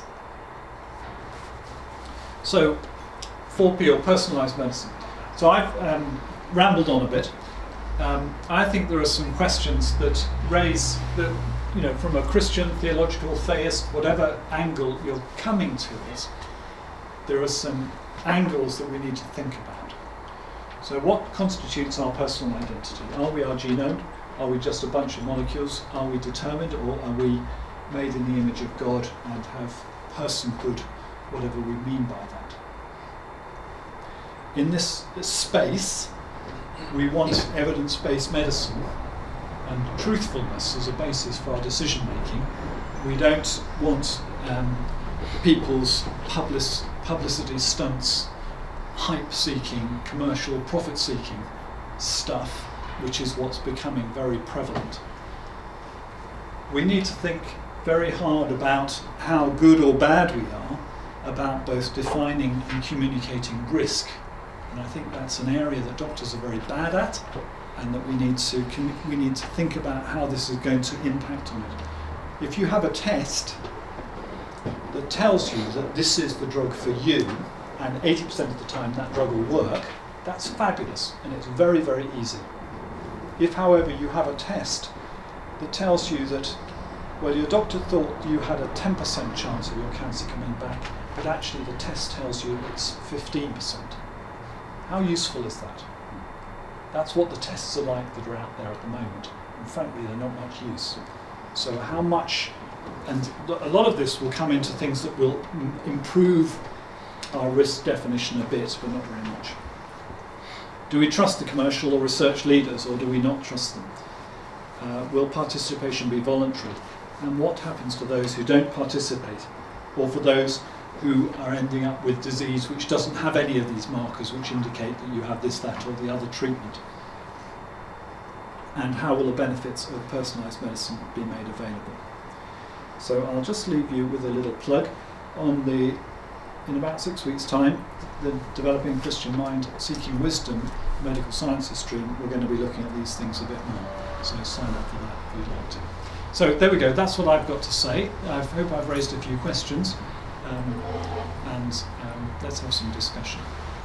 So four P, or personalised medicine. So I've um, rambled on a bit. Um, I think there are some questions that raise, that, you know, from a Christian, theological, theist, whatever angle you're coming to it, there are some angles that we need to think about. So what constitutes our personal identity? Are we our genome? Are we just a bunch of molecules? Are we determined, or are we made in the image of God and have personhood, whatever we mean by that? In this, this space, we want evidence-based medicine and truthfulness as a basis for our decision-making. We don't want um, people's public, publicity stunts, hype-seeking, commercial profit-seeking stuff, which is what's becoming very prevalent. We need to think very hard about how good or bad we are about both defining and communicating risk. And I think that's an area that doctors are very bad at, and that we need to com- we need to think about how this is going to impact on it. If you have a test that tells you that this is the drug for you, and eighty percent of the time that drug will work, that's fabulous, and it's very, very easy. If, however, you have a test that tells you that, well, your doctor thought you had a ten percent chance of your cancer coming back, but actually the test tells you it's fifteen percent. How useful is that? That's what the tests are like that are out there at the moment. And frankly, they're not much use. So how much, and a lot of this will come into things that will m- improve our risk definition a bit, but not very much. Do we trust the commercial or research leaders, or do we not trust them? Uh, will participation be voluntary? And what happens to those who don't participate, or for those who are ending up with disease which doesn't have any of these markers which indicate that you have this, that, or the other treatment? And how will the benefits of personalised medicine be made available? So I'll just leave you with a little plug. On the, in about six weeks' time, the Developing Christian Mind, Seeking Wisdom medical sciences stream, we're going to be looking at these things a bit more. So sign up for that if you'd like to. So there we go, that's what I've got to say. I hope I've raised a few questions. Um, and um, let's have some discussion.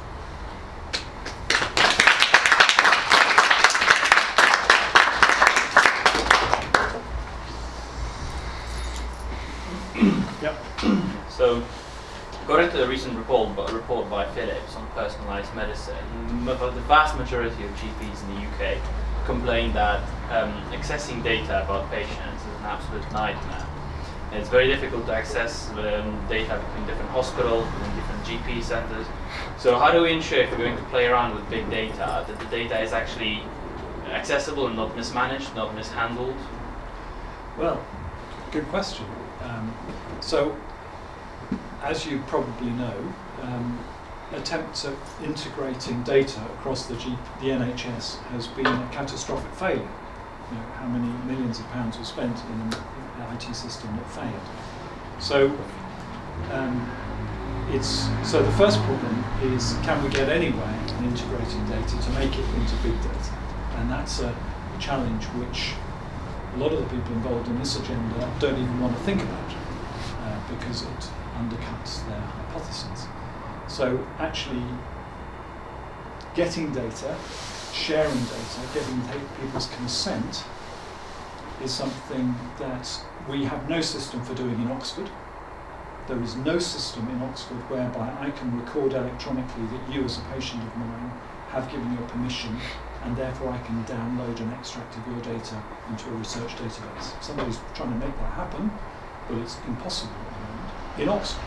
Yep. So, according to a recent report, a report by Philips on personalised medicine, the vast majority of G Ps in the U K complain that um, accessing data about patients is an absolute nightmare. It's very difficult to access um, data between different hospitals, between different G P centres. So how do we ensure, if we're going to play around with big data, that the data is actually accessible and not mismanaged, not mishandled? Well, good question. Um, so, as you probably know, um, attempt at integrating data across the, G- the N H S has been a catastrophic failure. You know, how many millions of pounds were spent in an I T system that failed. So, um, it's so the first problem is, can we get anywhere in integrating data to make it into big data? And that's a challenge which a lot of the people involved in this agenda don't even want to think about, uh, because it undercuts their hypotheses. So actually getting data, sharing data, getting people's consent is something that we have no system for doing in Oxford. There is no system in Oxford whereby I can record electronically that you as a patient of mine have given your permission, and therefore I can download an extract of your data into a research database. Somebody's trying to make that happen, but it's impossible at the moment in Oxford.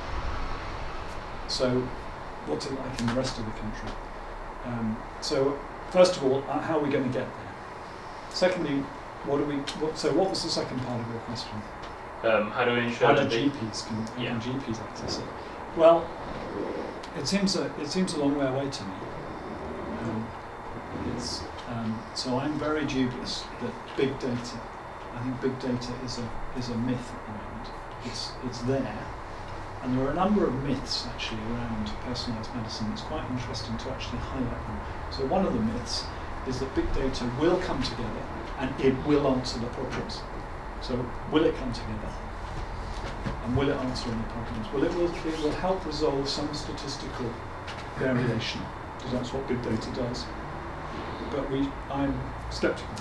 So what's it like in the rest of the country? Um, so first of all, uh, how are we going to get there? Secondly, what do we? What, so what was the second part of your question? Um, how do we ensure How do that they- G Ps can, how Yeah. can G Ps access it? Well, it seems a it seems a long way away to me. Um, it's, um, so I'm very dubious that big data. I think big data is a is a myth at the moment. It's it's there, and there are a number of myths actually around personalised medicine. It's quite interesting to actually highlight them. So one of the myths is that big data will come together and it will answer the problems. So will it come together? And will it answer any problems? Well, it will, it will help resolve some statistical variation, because that's what big data does. But we, I'm sceptical.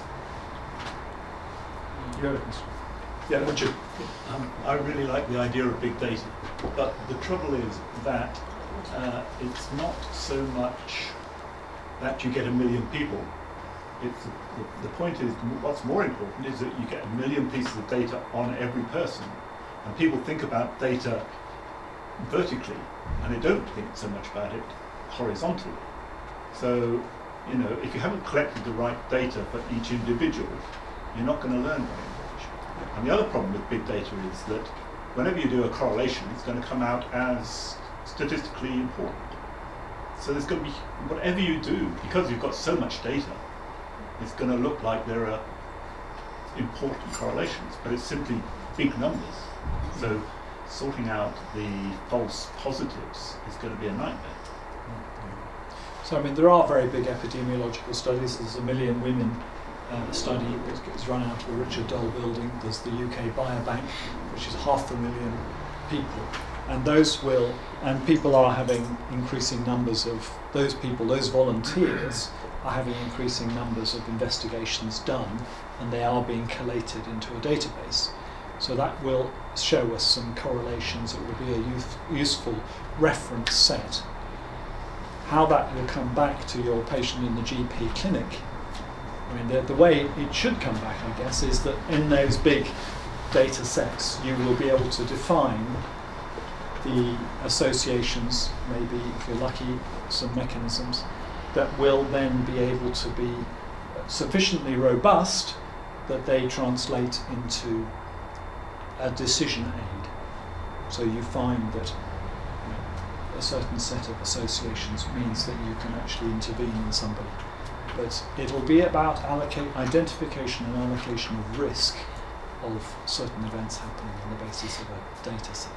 You have a question? Yeah, Richard. Um, I really like the idea of big data, but the trouble is that uh, it's not so much that you get a million people. It's, the, the point is, what's more important is that you get a million pieces of data on every person. And people think about data vertically, and they don't think so much about it horizontally. So, you know, if you haven't collected the right data for each individual, you're not going to learn very much. And the other problem with big data is that whenever you do a correlation, it's going to come out as statistically important. So there's going to be, whatever you do, because you've got so much data, it's going to look like there are important correlations, but it's simply big numbers. So sorting out the false positives is going to be a nightmare. So I mean, there are very big epidemiological studies. There's a million women uh, study that is run out of the Richard Doll building. There's the U K Biobank, which is half a million people. And those will, and people are having increasing numbers of those people, those volunteers are having increasing numbers of investigations done, and they are being collated into a database. So that will show us some correlations. It will be a youth, useful reference set. How that will come back to your patient in the G P clinic, I mean, the, the way it should come back, I guess, is that in those big data sets, you will be able to define the associations, maybe, if you're lucky, some mechanisms that will then be able to be sufficiently robust that they translate into a decision aid. So you find that you know, a certain set of associations means that you can actually intervene in somebody. But it'll be about allocate, identification and allocation of risk of certain events happening on the basis of a data set.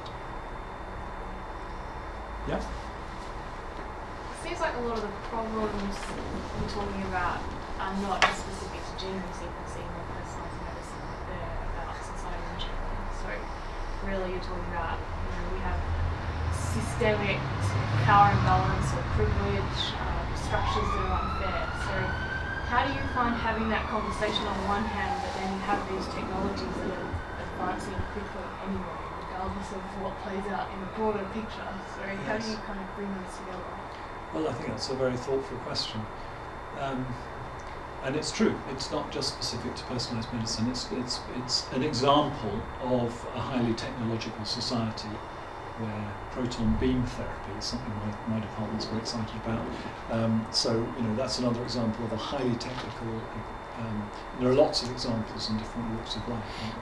Yeah? Seems like a lot of the problems you're talking about are not just specific to genome sequencing or personalised medicine, but they're about society in general. So really you're talking about, you know, we have systemic power imbalance or privilege, um, structures that are unfair. So how do you find having that conversation on one hand, but then you have these technologies that are advancing quickly anyway, regardless of what plays out in the broader picture? So how do you kind of bring those together? Well, I think that's a very thoughtful question. Um, and it's true, it's not just specific to personalised medicine, it's, it's, it's an example of a highly technological society where proton beam therapy is something my, my department's very excited about. Um, so, you know, that's another example of a highly technical, um, there are lots of examples in different walks of life, aren't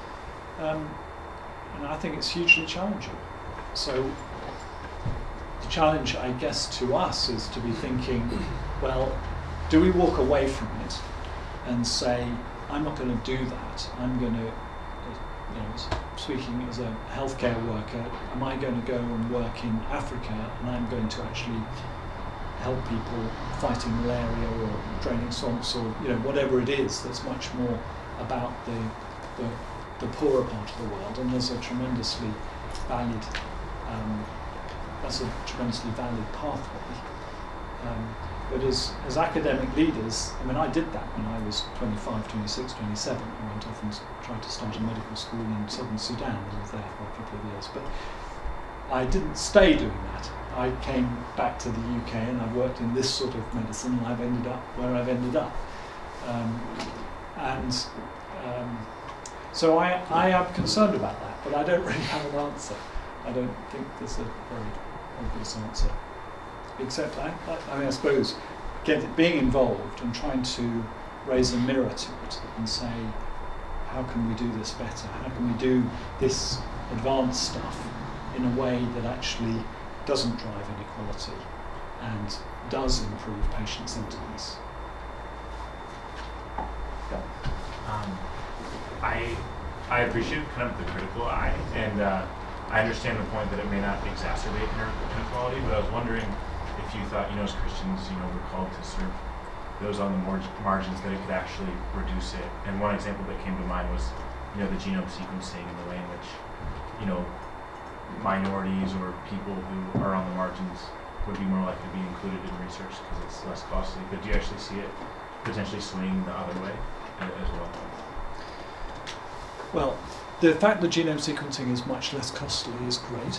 there? Um, and I think it's hugely challenging. So, the challenge, I guess, to us is to be thinking, well, do we walk away from it and say, I'm not going to do that. I'm going to, you know, speaking as a healthcare worker, am I going to go and work in Africa and I'm going to actually help people fighting malaria or draining swamps or, you know, whatever it is that's much more about the, the, the poorer part of the world. And there's a tremendously valid, um, that's a tremendously valid pathway. Um, But as, as academic leaders, I mean, I did that when I was twenty-five, twenty-six, twenty-seven. I went off and s- tried to start a medical school in southern Sudan and was there for a couple of years. But I didn't stay doing that. I came back to the U K and I worked in this sort of medicine and I've ended up where I've ended up. Um, and um, so I, I am concerned about that, but I don't really have an answer. I don't think there's a very obvious answer. Except, I, I mean, I suppose, get it, being involved and trying to raise a mirror to it and say, how can we do this better? How can we do this advanced stuff in a way that actually doesn't drive inequality and does improve patient symptoms? Um, I I appreciate kind of the critical eye, and uh, I understand the point that it may not exacerbate inequality, but I was wondering if you thought, you know, as Christians, you know, we're called to serve those on the mar- margins, that it could actually reduce it. And one example that came to mind was, you know, the genome sequencing and the way in which, you know, minorities or people who are on the margins would be more likely to be included in research because it's less costly. But do you actually see it potentially swinging the other way as well? Well, the fact that genome sequencing is much less costly is great.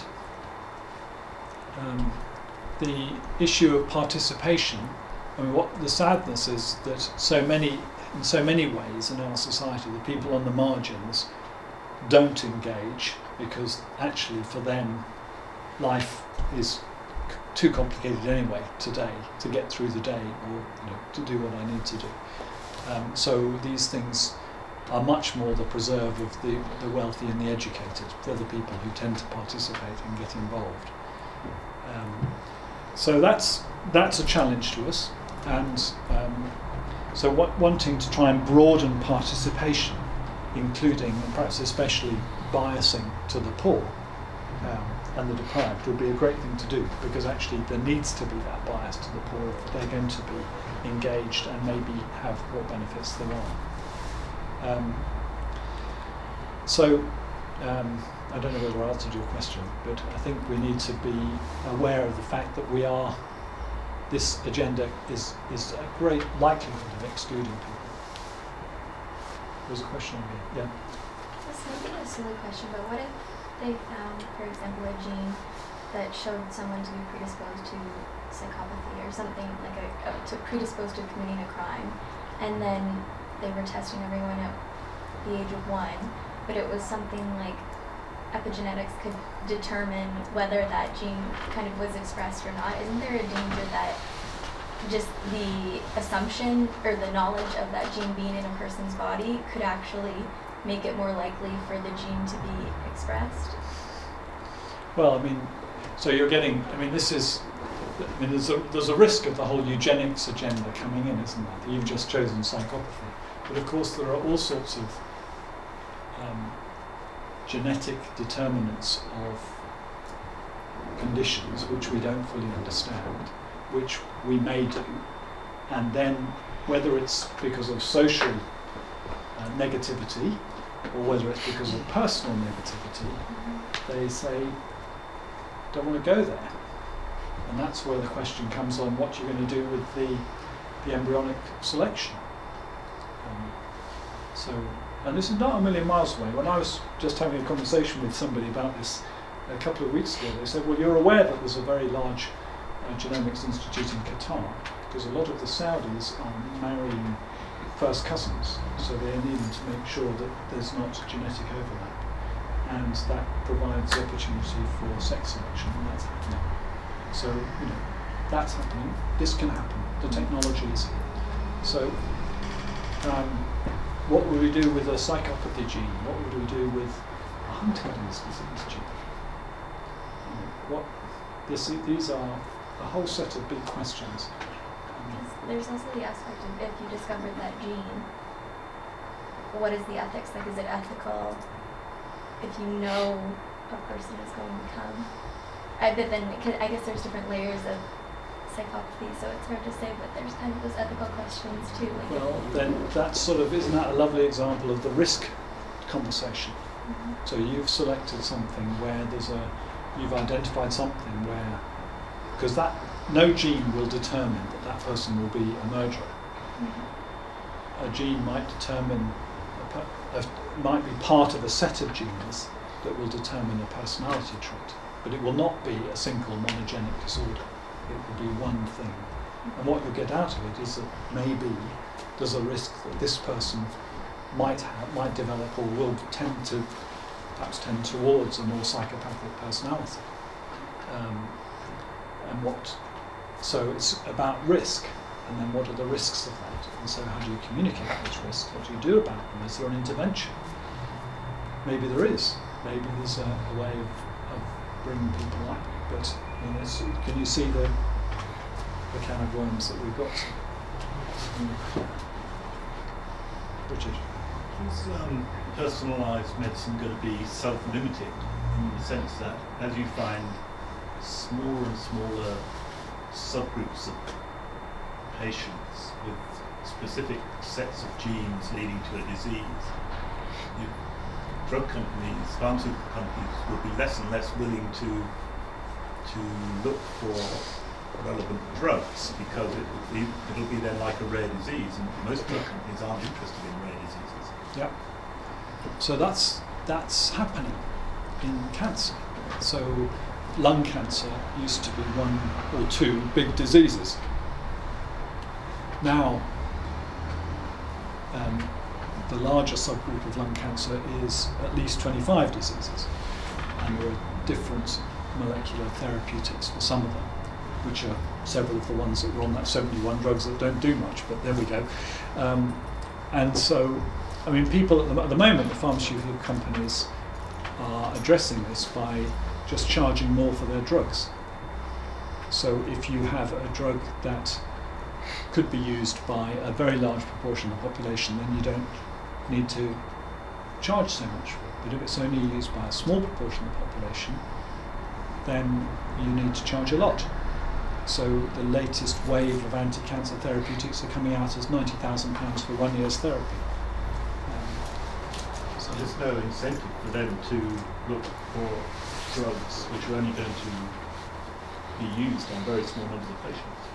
Um, the issue of participation, I mean, what the sadness is that so many, in so many ways in our society, the people on the margins don't engage because actually for them life is c- too complicated anyway today to get through the day or, you know, to do what I need to do. Um, so these things are much more the preserve of the, the wealthy and the educated. They're the people who tend to participate and get involved. Um, so that's that's a challenge to us, and um, so what, wanting to try and broaden participation, including and perhaps especially biasing to the poor um, and the deprived, would be a great thing to do, because actually there needs to be that bias to the poor if they're going to be engaged and maybe have what benefits there are. Um, so um, I don't know whether I answered your question, but I think we need to be aware of the fact that we are, this agenda is, is a great likelihood of excluding people. There's a question over here. Yeah. This might be a silly question, but what if they found, for example, a gene that showed someone to be predisposed to psychopathy or something, like a, a to predisposed to committing a crime, and then they were testing everyone at the age of one, but it was something like epigenetics could determine whether that gene kind of was expressed or not? Isn't there a danger that just the assumption or the knowledge of that gene being in a person's body could actually make it more likely for the gene to be expressed? Well, I mean, so you're getting, I mean, this is, I mean, there's a, there's a risk of the whole eugenics agenda coming in, isn't there? That you've just chosen psychopathy. But of course there are all sorts of um, genetic determinants of conditions which we don't fully understand, which we may do, and then whether it's because of social uh, negativity or whether it's because of personal negativity, mm-hmm. they say, don't want to go there. And that's where the question comes on what you're going to do with the, the embryonic selection. Um, so, and this is not a million miles away. When I was just having a conversation with somebody about this a couple of weeks ago, they said, well, you're aware that there's a very large uh, genomics institute in Qatar, because a lot of the Saudis are marrying first cousins, so they're needing to make sure that there's not genetic overlap, and that provides the opportunity for sex selection, and that's happening. So, you know, that's happening. This can happen. The technology is here. So, um, what would we do with a psychopathy gene? What would we do with a Huntington's disease gene? You know, what this, these are a whole set of big questions. Because there's also the aspect of if you discovered that gene, what is the ethics? Like, is it ethical if you know a person is going to come? I, but then, I guess there's different layers of psychopathy, so it's hard to say, but there's kind of those ethical questions too. Like well, then that's sort of, isn't that a lovely example of the risk conversation? mm-hmm. So you've selected something where there's a, you've identified something where, because that, no gene will determine that that person will be a murderer. Mm-hmm. A gene might determine, a, per- a, might be part of a set of genes that will determine a personality trait, but it will not be a single monogenic disorder. It will be one thing. And what you'll get out of it is that maybe there's a risk that this person might have, might develop or will tend to, perhaps tend towards a more psychopathic personality. Um, and what, so it's about risk, and then what are the risks of that? And so how do you communicate those risks? What do you do about them? Is there an intervention? Maybe there is. Maybe there's a, a way of, of bringing people up. But I mean, it's, can you see the, the can of worms that we've got? Richard? Is um, personalised medicine going to be self-limiting in the sense that as you find smaller and smaller subgroups of patients with specific sets of genes leading to a disease, you, drug companies, pharmaceutical companies will be less and less willing to to look for relevant drugs because it will be, it'll be then like a rare disease, and most drug companies aren't interested in rare diseases. Yeah. So that's that's happening in cancer. So lung cancer used to be one or two big diseases. Now, um, the larger subgroup of lung cancer is at least twenty-five diseases, and there are different molecular therapeutics for some of them, which are several of the ones that were on that seventy-one drugs that don't do much, but there we go. Um, and so, I mean, people at the, at the moment, the pharmaceutical companies are addressing this by just charging more for their drugs. So if you have a drug that could be used by a very large proportion of the population, then you don't need to charge so much for it. But if it's only used by a small proportion of the population, then you need to charge a lot. So the latest wave of anti-cancer therapeutics are coming out as ninety thousand pounds for one year's therapy. Um, So there's no incentive for them to look for drugs which are only going to be used on very small numbers of patients.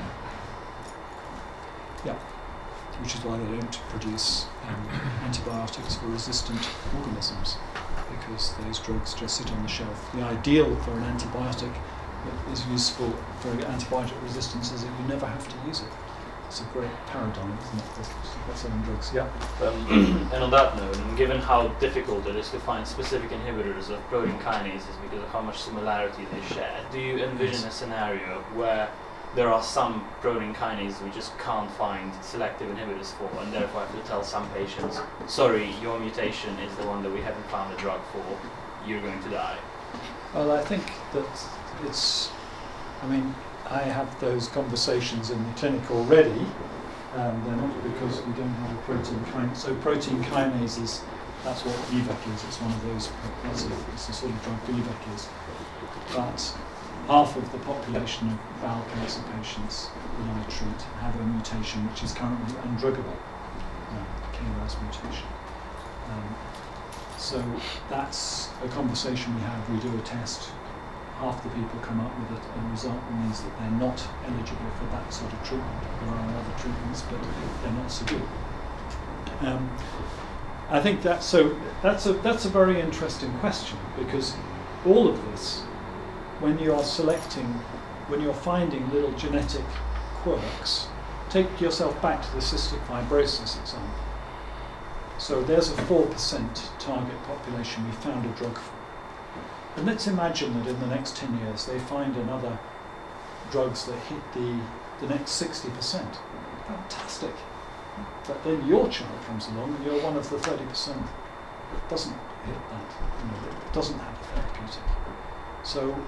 Yeah, which is why they don't produce um, antibiotics for resistant organisms, because those drugs just sit on the shelf. The ideal for an antibiotic that is useful for antibiotic resistance is that you never have to use it. It's a great paradigm, isn't it? That's, that's on drugs. Yeah. Um, and on that note, and given how difficult it is to find specific inhibitors of protein kinases because of how much similarity they share, do you envision a scenario where there are some protein kinases we just can't find selective inhibitors for, and therefore have to tell some patients, sorry, your mutation is the one that we haven't found a drug for, you're going to die? Well, I think that it's, I mean, I have those conversations in the clinic already. Um, they're not because we don't have a protein kinase. So protein kinases, that's what B V E C is. It's one of those, it's a, it's a sort of drug B V E C is. But half of the population of bowel cancer patients that I treat have a mutation which is currently undruggable, uh, K R A S mutation. Um, so that's a conversation we have. We do a test. Half the people come up with a, a result that means that they're not eligible for that sort of treatment. There are other treatments, but they're not so good. Um, I think that so that's a that's a very interesting question, because all of this, when you are selecting, when you're finding little genetic quirks, take yourself back to the cystic fibrosis example. So there's a four percent target population we found a drug for. And let's imagine that in the next ten years they find another drugs that hit the, the next sixty percent. Fantastic. But then your child comes along and you're one of the thirty percent that doesn't hit that, you know, that doesn't have a therapeutic. So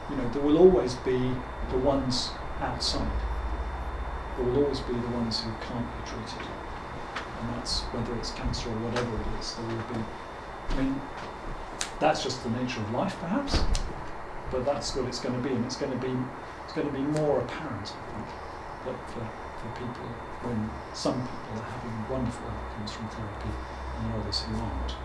you know, there will always be the ones outside. There will always be the ones who can't be treated. And that's whether it's cancer or whatever it is, there will be, I mean, that's just the nature of life perhaps, but that's what it's going to be, and it's going to be, it's going to be more apparent, I think, that for, for people, when some people are having wonderful outcomes from therapy and there are others who aren't.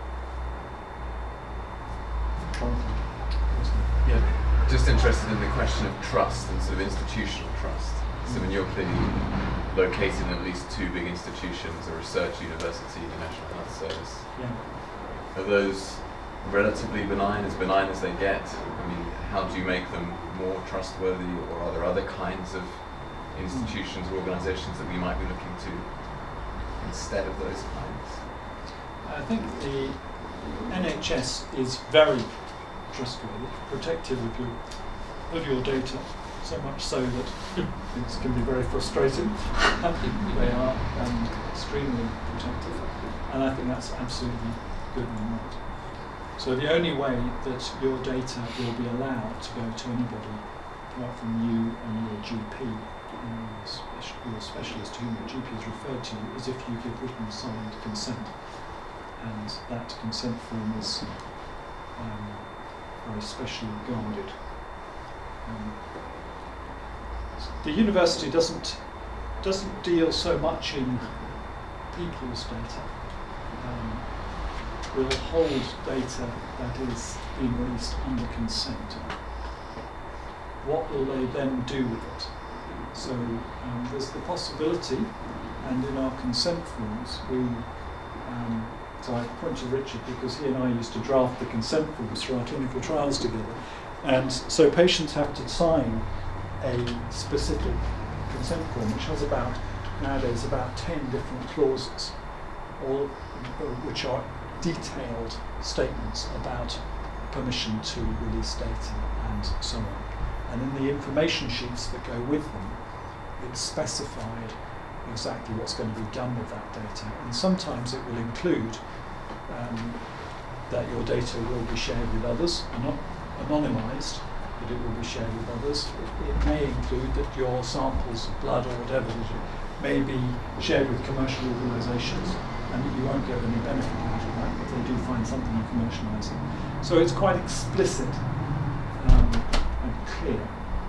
Yeah, just interested in the question of trust and sort of institutional trust. So when you're clearly located in at least two big institutions, a research university, the National Health Service, Yeah. are those relatively benign, as benign as they get? I mean, how do you make them more trustworthy, or are there other kinds of institutions or organisations that we might be looking to instead of those kinds? I think the N H S is very trustworthy, protective of your of your data, so much so that it can be very frustrating. They are um, extremely protective, and I think that's absolutely good and right. So the only way that your data will be allowed to go to anybody apart from you and your G P, and your, speci your specialist whom your G P is referred to, is if you give written signed consent. And that consent form is um, very specially guarded. Um, the university doesn't doesn't deal so much in people's data. Um, will hold data that is being released under consent. What will they then do with it? So um, there's the possibility, and in our consent forms we um, so I point to Richard because he and I used to draft the consent forms for our clinical trials together. And so patients have to sign a specific consent form, which has about, nowadays, about ten different clauses, all which are detailed statements about permission to release data and so on. And in the information sheets that go with them, it's specified exactly what's going to be done with that data, and sometimes it will include um, that your data will be shared with others, not anonymised, but it will be shared with others. It, it may include that your samples of blood or whatever may be shared with commercial organisations, and that you won't get any benefit out of that if they do find something and commercialise it. So it's quite explicit um, and clear,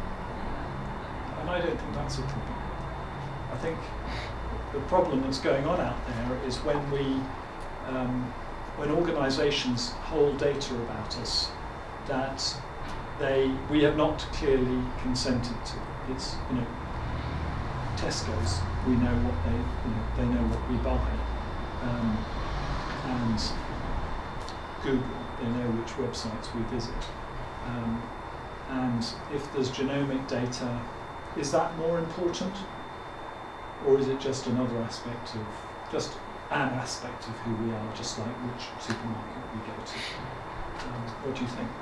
and I don't think that's a problem. I think the problem that's going on out there is when we, um, when organisations hold data about us that they we have not clearly consented to. It's, you know, Tesco's, we know what they you know they know what we buy, um, and Google, they know which websites we visit, um, and if there's genomic data, is that more important? Or is it just another aspect of, just an aspect of who we are, just like which supermarket we go to? Um, what do you think?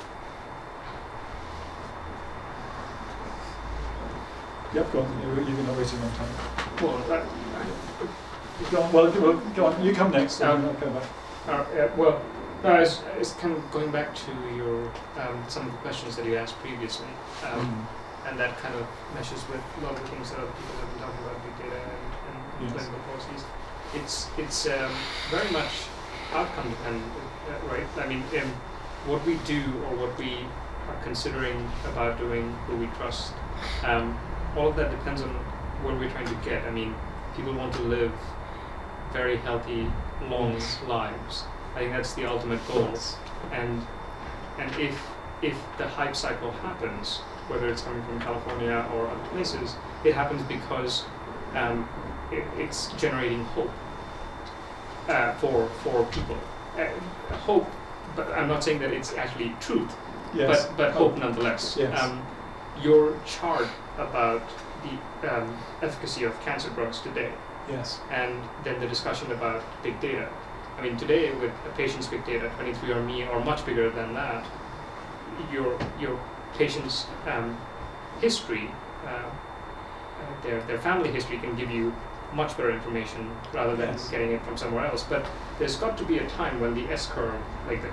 Yep, go on. You're, you're not waiting a long time. Well, that, Go on. Well, well, go on. You come next. Um, and I'll go back. uh, uh, well, no, it's, it's kind of going back to your um, some of the questions that you asked previously. Um, Mm. And that kind of meshes with a lot of the things that other people have been talking about, big data and, and Yes. clinical policies. It's it's um, very much outcome dependent, uh, right? I mean, um, what we do or what we are considering about doing, who we trust, um, all of that depends on what we're trying to get. I mean, people want to live very healthy, long Yes. lives. I think that's the ultimate goal. Yes. And and if if the hype cycle happens, whether it's coming from California or other places, it happens because um, it, it's generating hope uh, for for people. Uh, hope, but I'm not saying that it's actually truth, Yes. but but hope nonetheless. Yes. Um, your chart about the um, efficacy of cancer drugs today, Yes. and then the discussion about big data. I mean, today with a patient's big data, twenty-three and me, or much bigger than that, your your patient's um, history, uh, uh, their their family history can give you much better information rather than Yes. getting it from somewhere else. But there's got to be a time when the S curve, like the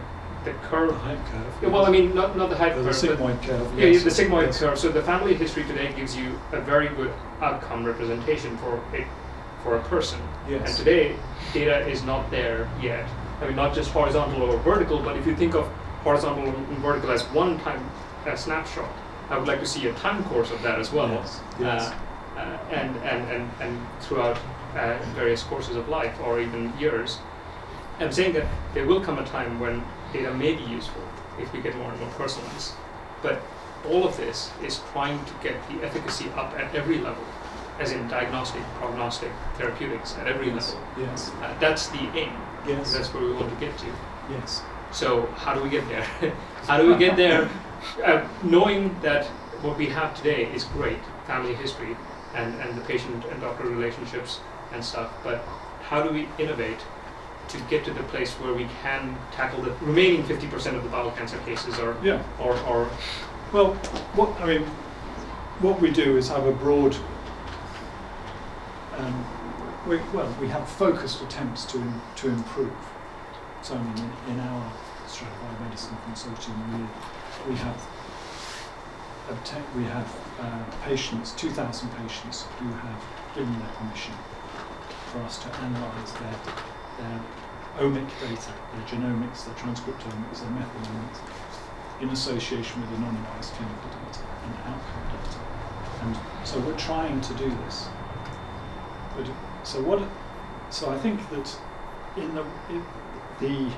the curve. The height curve. Yeah, well, I mean, not not the height The curve, but sigmoid curve. yeah, yes. the sigmoid Yes. curve. So the family history today gives you a very good outcome representation for a for a person. Yes. And today, data is not there yet. I mean, not just horizontal or vertical, but if you think of horizontal and vertical as one time uh, snapshot, I would like to see a time course of that as well. Yes. Yes. Uh, uh, and, and, and, and throughout uh, various courses of life or even years. I'm saying that there will come a time when data may be useful if we get more and more personalized. But all of this is trying to get the efficacy up at every level, as in diagnostic, prognostic, therapeutics at every Yes. level. Yes. Uh, that's the aim. Yes. That's where we want to get to. Yes. So how do we get there? How do we get there? Uh, knowing that what we have today is great, family history and, and the patient and doctor relationships and stuff, but how do we innovate to get to the place where we can tackle the remaining fifty percent of the bowel cancer cases or, Yeah. or, or Well, what I mean, what we do is have a broad. Um, we, well, we have focused attempts to im- to improve. So I mean, in, in our Stratified Medicine Consortium, we we have obtained we have uh, patients, two thousand patients who have given their permission for us to analyse their their omic data, their genomics, their transcriptomics, their methylomics, in association with anonymised clinical data and outcome data. And so we're trying to do this. But so what? So I think that in the in the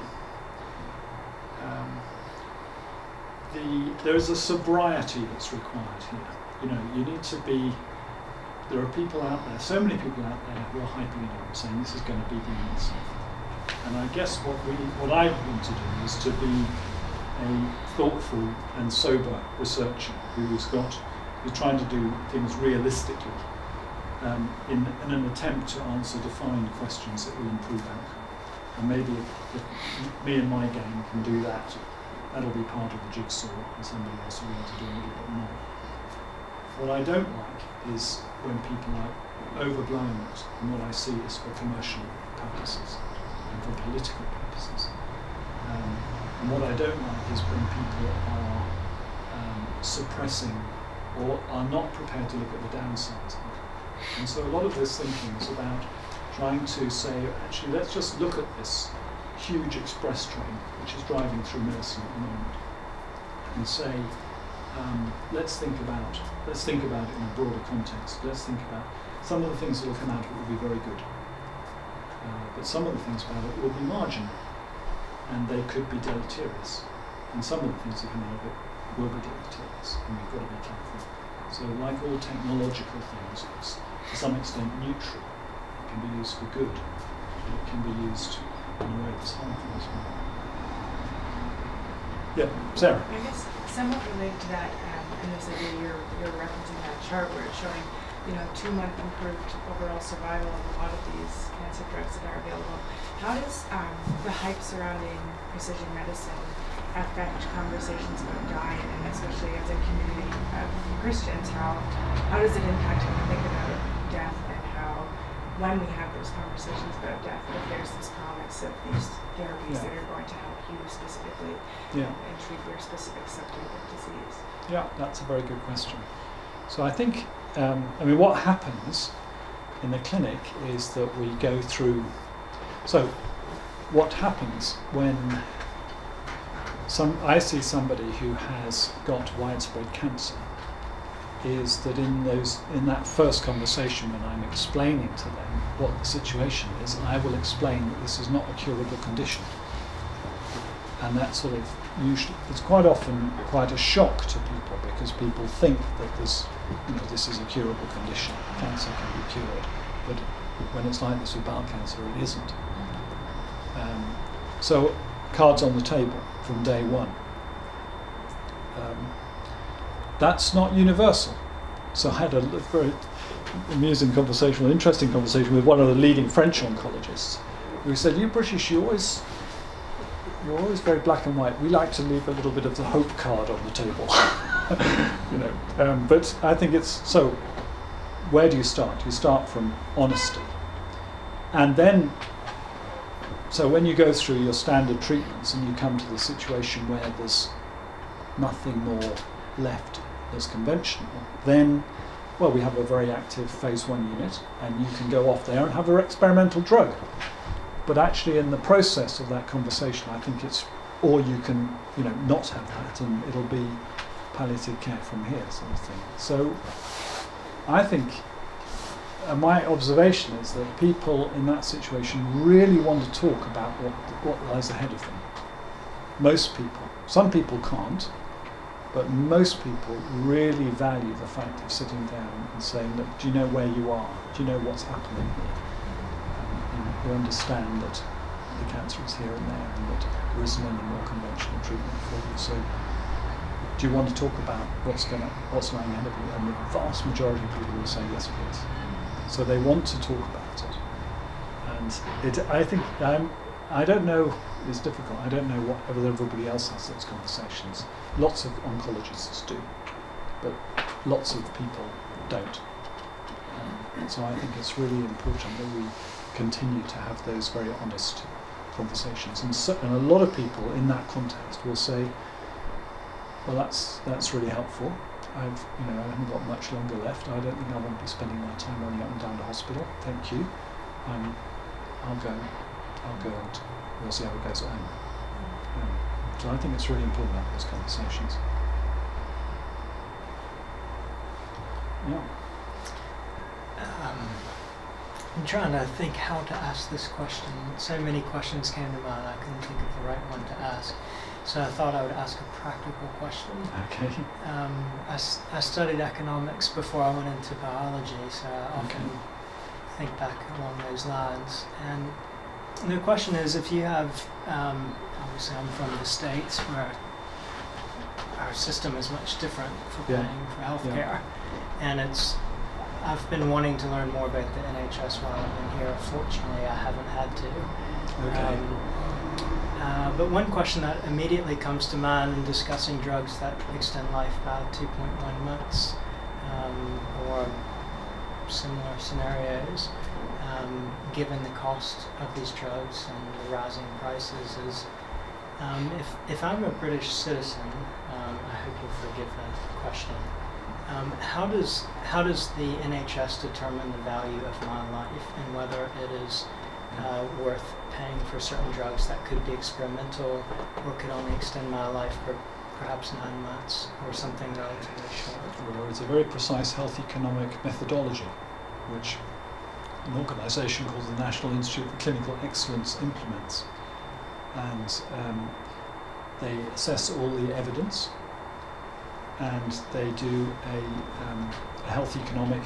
um, the there is a sobriety that's required here. You know, you need to be. There are people out there, so many people out there who are hyping it up, saying this is going to be the answer. And I guess what we, what I want to do is to be a thoughtful and sober researcher who's got, who's trying to do things realistically, um, in, in an attempt to answer defined questions that will improve outcome. And maybe if, if me and my gang can do that, that'll be part of the jigsaw, and somebody else will be able to do a little bit more. What I don't like is when people are overblowing it, and what I see is for commercial purposes and for political purposes. Um, and what I don't like is when people are um, suppressing or are not prepared to look at the downsides of it. And so a lot of this thinking is about trying to say, actually, let's just look at this huge express train which is driving through medicine at the moment, and say, um, let's think about let's think about it in a broader context. Let's think about some of the things that will come out of it will be very good, uh, but some of the things about it will be marginal, and they could be deleterious. And some of the things that come out of it will be deleterious, and we've got to be careful. So, like all technological things, it's to some extent neutral. It can be used for good, but it can be used in a way that's harmful as well. Yeah, Sarah. I guess somewhat related to that, um, and this idea you're, you're referencing that chart where it's showing, you know, two-month improved overall survival of a lot of these cancer drugs that are available. How does um, the hype surrounding precision medicine affect conversations about diet, and especially as a community of Christians, how how does it impact how we think about death, and how, when we have those conversations about death, if there's this promise of these therapies Yeah. that are going to help you specifically Yeah. and treat your specific subtype of disease? Yeah, that's a very good question. So I think, um, I mean, what happens in the clinic is that we go through. So, what happens when some I see somebody who has got widespread cancer is that in those in that first conversation, when I'm explaining to them what the situation is, I will explain that this is not a curable condition, and that sort of usually it's quite often quite a shock to people, because people think that this you know this is a curable condition, cancer can be cured, but when it's like this with bowel cancer, it isn't. Um, so cards on the table from day one. Um, that's not universal. So I had a very amusing conversation, an interesting conversation with one of the leading French oncologists, who said, "You British, you always, you're always very black and white. We like to leave a little bit of the hope card on the table." you know, um, but I think it's so. Where do you start? You start from honesty, and then so when you go through your standard treatments and you come to the situation where there's nothing more left that's conventional, then, well, we have a very active phase one unit, and you can go off there and have an experimental drug. But actually in the process of that conversation, I think it's, or you can, you know, not have that, and it'll be palliative care from here, sort of thing. So I think, uh, my observation is that people in that situation really want to talk about what what lies ahead of them. Most people. Some people can't, but most people really value the fact of sitting down and saying, look, do you know where you are? Do you know what's happening here? Um, you, you understand that the cancer is here and there, and that there isn't any more conventional treatment for you. So do you want to talk about what's going to, what's lying ahead of you? And the vast majority of people will say yes, please. So they want to talk about it. And it, I think, I'm, I don't know, it's difficult, I don't know what, whether everybody else has those conversations. Lots of oncologists do, but lots of people don't. Um, so I think it's really important that we continue to have those very honest conversations. And, so, and a lot of people in that context will say, well, that's that's really helpful. I've, you know, I haven't got much longer left. I don't think I want to be spending my time running up and down to hospital. Thank you. Um, I'll go. I'll go and we'll see how it goes at home. Yeah. So I think it's really important to have those conversations. Yeah. Um, I'm trying to think how to ask this question. So many questions came to mind, I couldn't think of the right one to ask. So I thought I would ask a practical question. Okay. Um, I, s- I studied economics before I went into biology, so I often Okay. think back along those lines. And the question is, if you have, um, obviously I'm from the States, where our system is much different for Yeah. paying for healthcare, Yeah. and it's, I've been wanting to learn more about the N H S while I've been here. Fortunately, I haven't had to. Okay. Um, uh, but one question that immediately comes to mind in discussing drugs that extend life by two point one months, um, or similar scenarios, um, given the cost of these drugs and the rising prices, is um, if, if I'm a British citizen, um, I hope you'll forgive that question, um, how does how does the N H S determine the value of my life, and whether it is uh, worth paying for certain drugs that could be experimental or could only extend my life for perhaps nine months or something relatively short? Well, it's a very precise health economic methodology, which an organisation called the National Institute for Clinical Excellence implements. And um, they assess all the evidence, and they do a, um, a health economic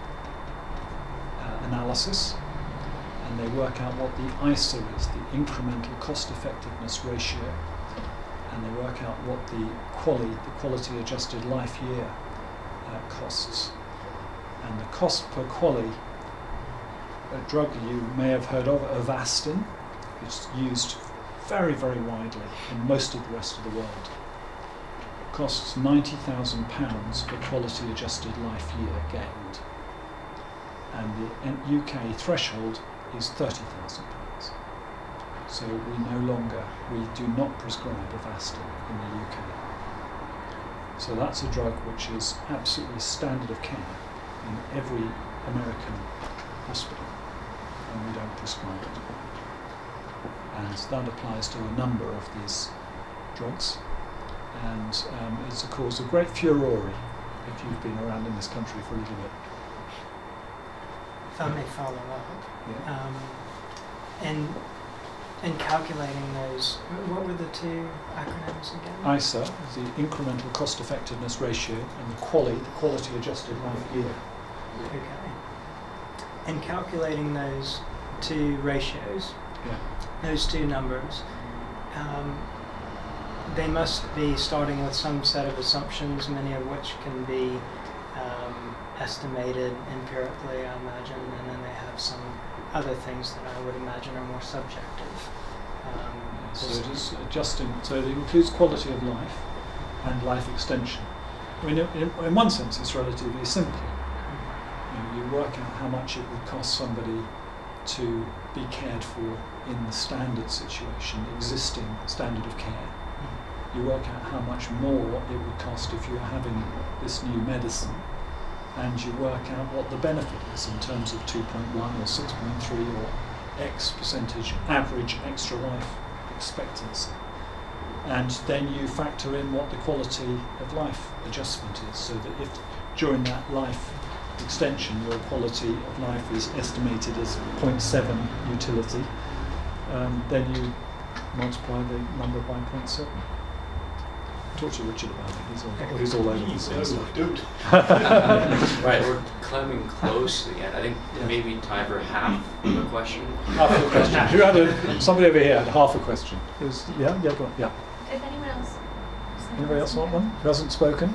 uh, analysis, and they work out what the I S A is, the incremental cost effectiveness ratio, and they work out what the quality, the quality adjusted life year uh, costs. And the cost per quality, a drug you may have heard of, Avastin, it's used very, very widely in most of the rest of the world. It costs ninety thousand pounds per quality adjusted life year gained. And the U K threshold is thirty thousand pounds. So we no longer, we do not prescribe Avastin in the U K. So that's a drug which is absolutely standard of care in every American hospital, and we don't prescribe it. And that applies to a number of these drugs, and um, it's a cause of great furore if you've been around in this country for a little bit. If I may follow up, Yeah. um, in, in calculating those, what were the two acronyms again? I S A is the incremental cost effectiveness ratio, and the quality, the quality adjusted life year. Okay. In calculating those two ratios, Yeah. those two numbers, um, they must be starting with some set of assumptions, many of which can be um, estimated empirically, I imagine, and then they have some other things that I would imagine are more subjective. Um, So it is adjusting, so it includes quality of life and life extension. I mean, in, in one sense, it's relatively simple. You know, you work out how much it would cost somebody to be cared for in the standard situation, existing standard of care. You work out how much more it would cost if you were having this new medicine, and you work out what the benefit is in terms of two point one or six point three or X percentage average extra life expectancy. And then you factor in what the quality of life adjustment is, so that if during that life extension your quality of life is estimated as zero point seven utility, um, then you multiply the number by zero point seven. Talk to Richard about it, he's all, he's all over this No, stuff. don't. Right, we're coming close again. I think Yeah. maybe time for half of a question. Half a question. Who had a, somebody over here had half a question. It was, yeah, yeah, go on, yeah. If anyone else. Anybody else want one? Who hasn't spoken?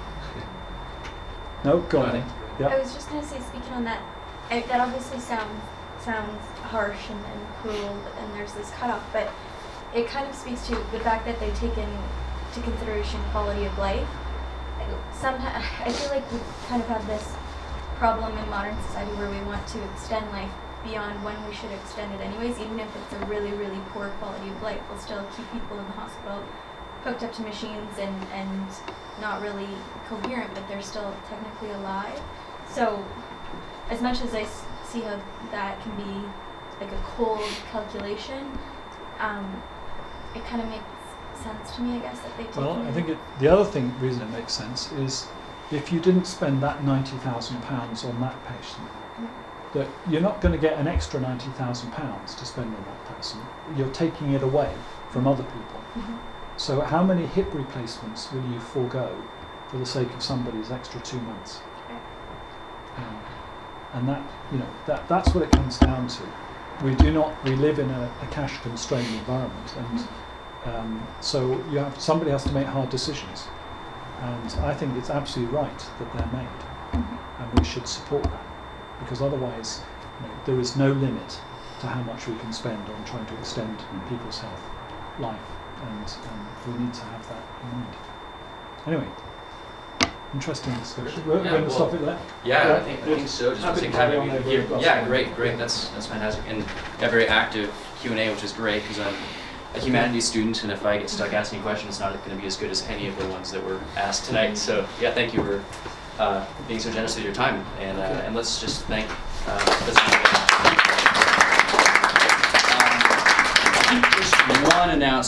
No, go on. I then. think- Yeah. I was just going to say, speaking on that, I, that obviously sounds sounds harsh and, and cruel, and there's this cutoff, but it kind of speaks to the fact that they take into consideration quality of life. Sometimes I feel like we kind of have this problem in modern society where we want to extend life beyond when we should extend it anyways, even if it's a really, really poor quality of life. We'll still keep people in the hospital hooked up to machines and, and not really coherent, but they're still technically alive. So as much as I s- see how that can be like a cold calculation, um, it kind of makes sense to me, I guess, that they take Well, into- I think it, the other thing, reason it makes sense is if you didn't spend that ninety thousand pounds on that patient, that you're not going to get an extra ninety thousand pounds to spend on that person. You're taking it away from other people. Mhm. So how many hip replacements will you forego for the sake of somebody's extra two months? Um, and that, you know, that that's what it comes down to. We do not, we live in a, a cash constrained environment, and um, so you have, somebody has to make hard decisions. And I think it's absolutely right that they're made, Mhm. and we should support that, because otherwise, you know, there is no limit to how much we can spend on trying to extend people's health, life, and um, we need to have that in mind. Anyway, interesting discussion. We're Yeah, going to well, stop it there. Yeah, Yeah, I think I good. think so. Just Happy think to carry having on you over here. across Yeah, the- great, great. That's that's fantastic, and a very active Q and A, which is great because I'm a humanities student, and if I get stuck asking questions, it's not going to be as good as any of the ones that were asked tonight. So yeah, thank you for uh, being so generous with your time, and uh, and let's just thank. Uh, let's um, just one announcement.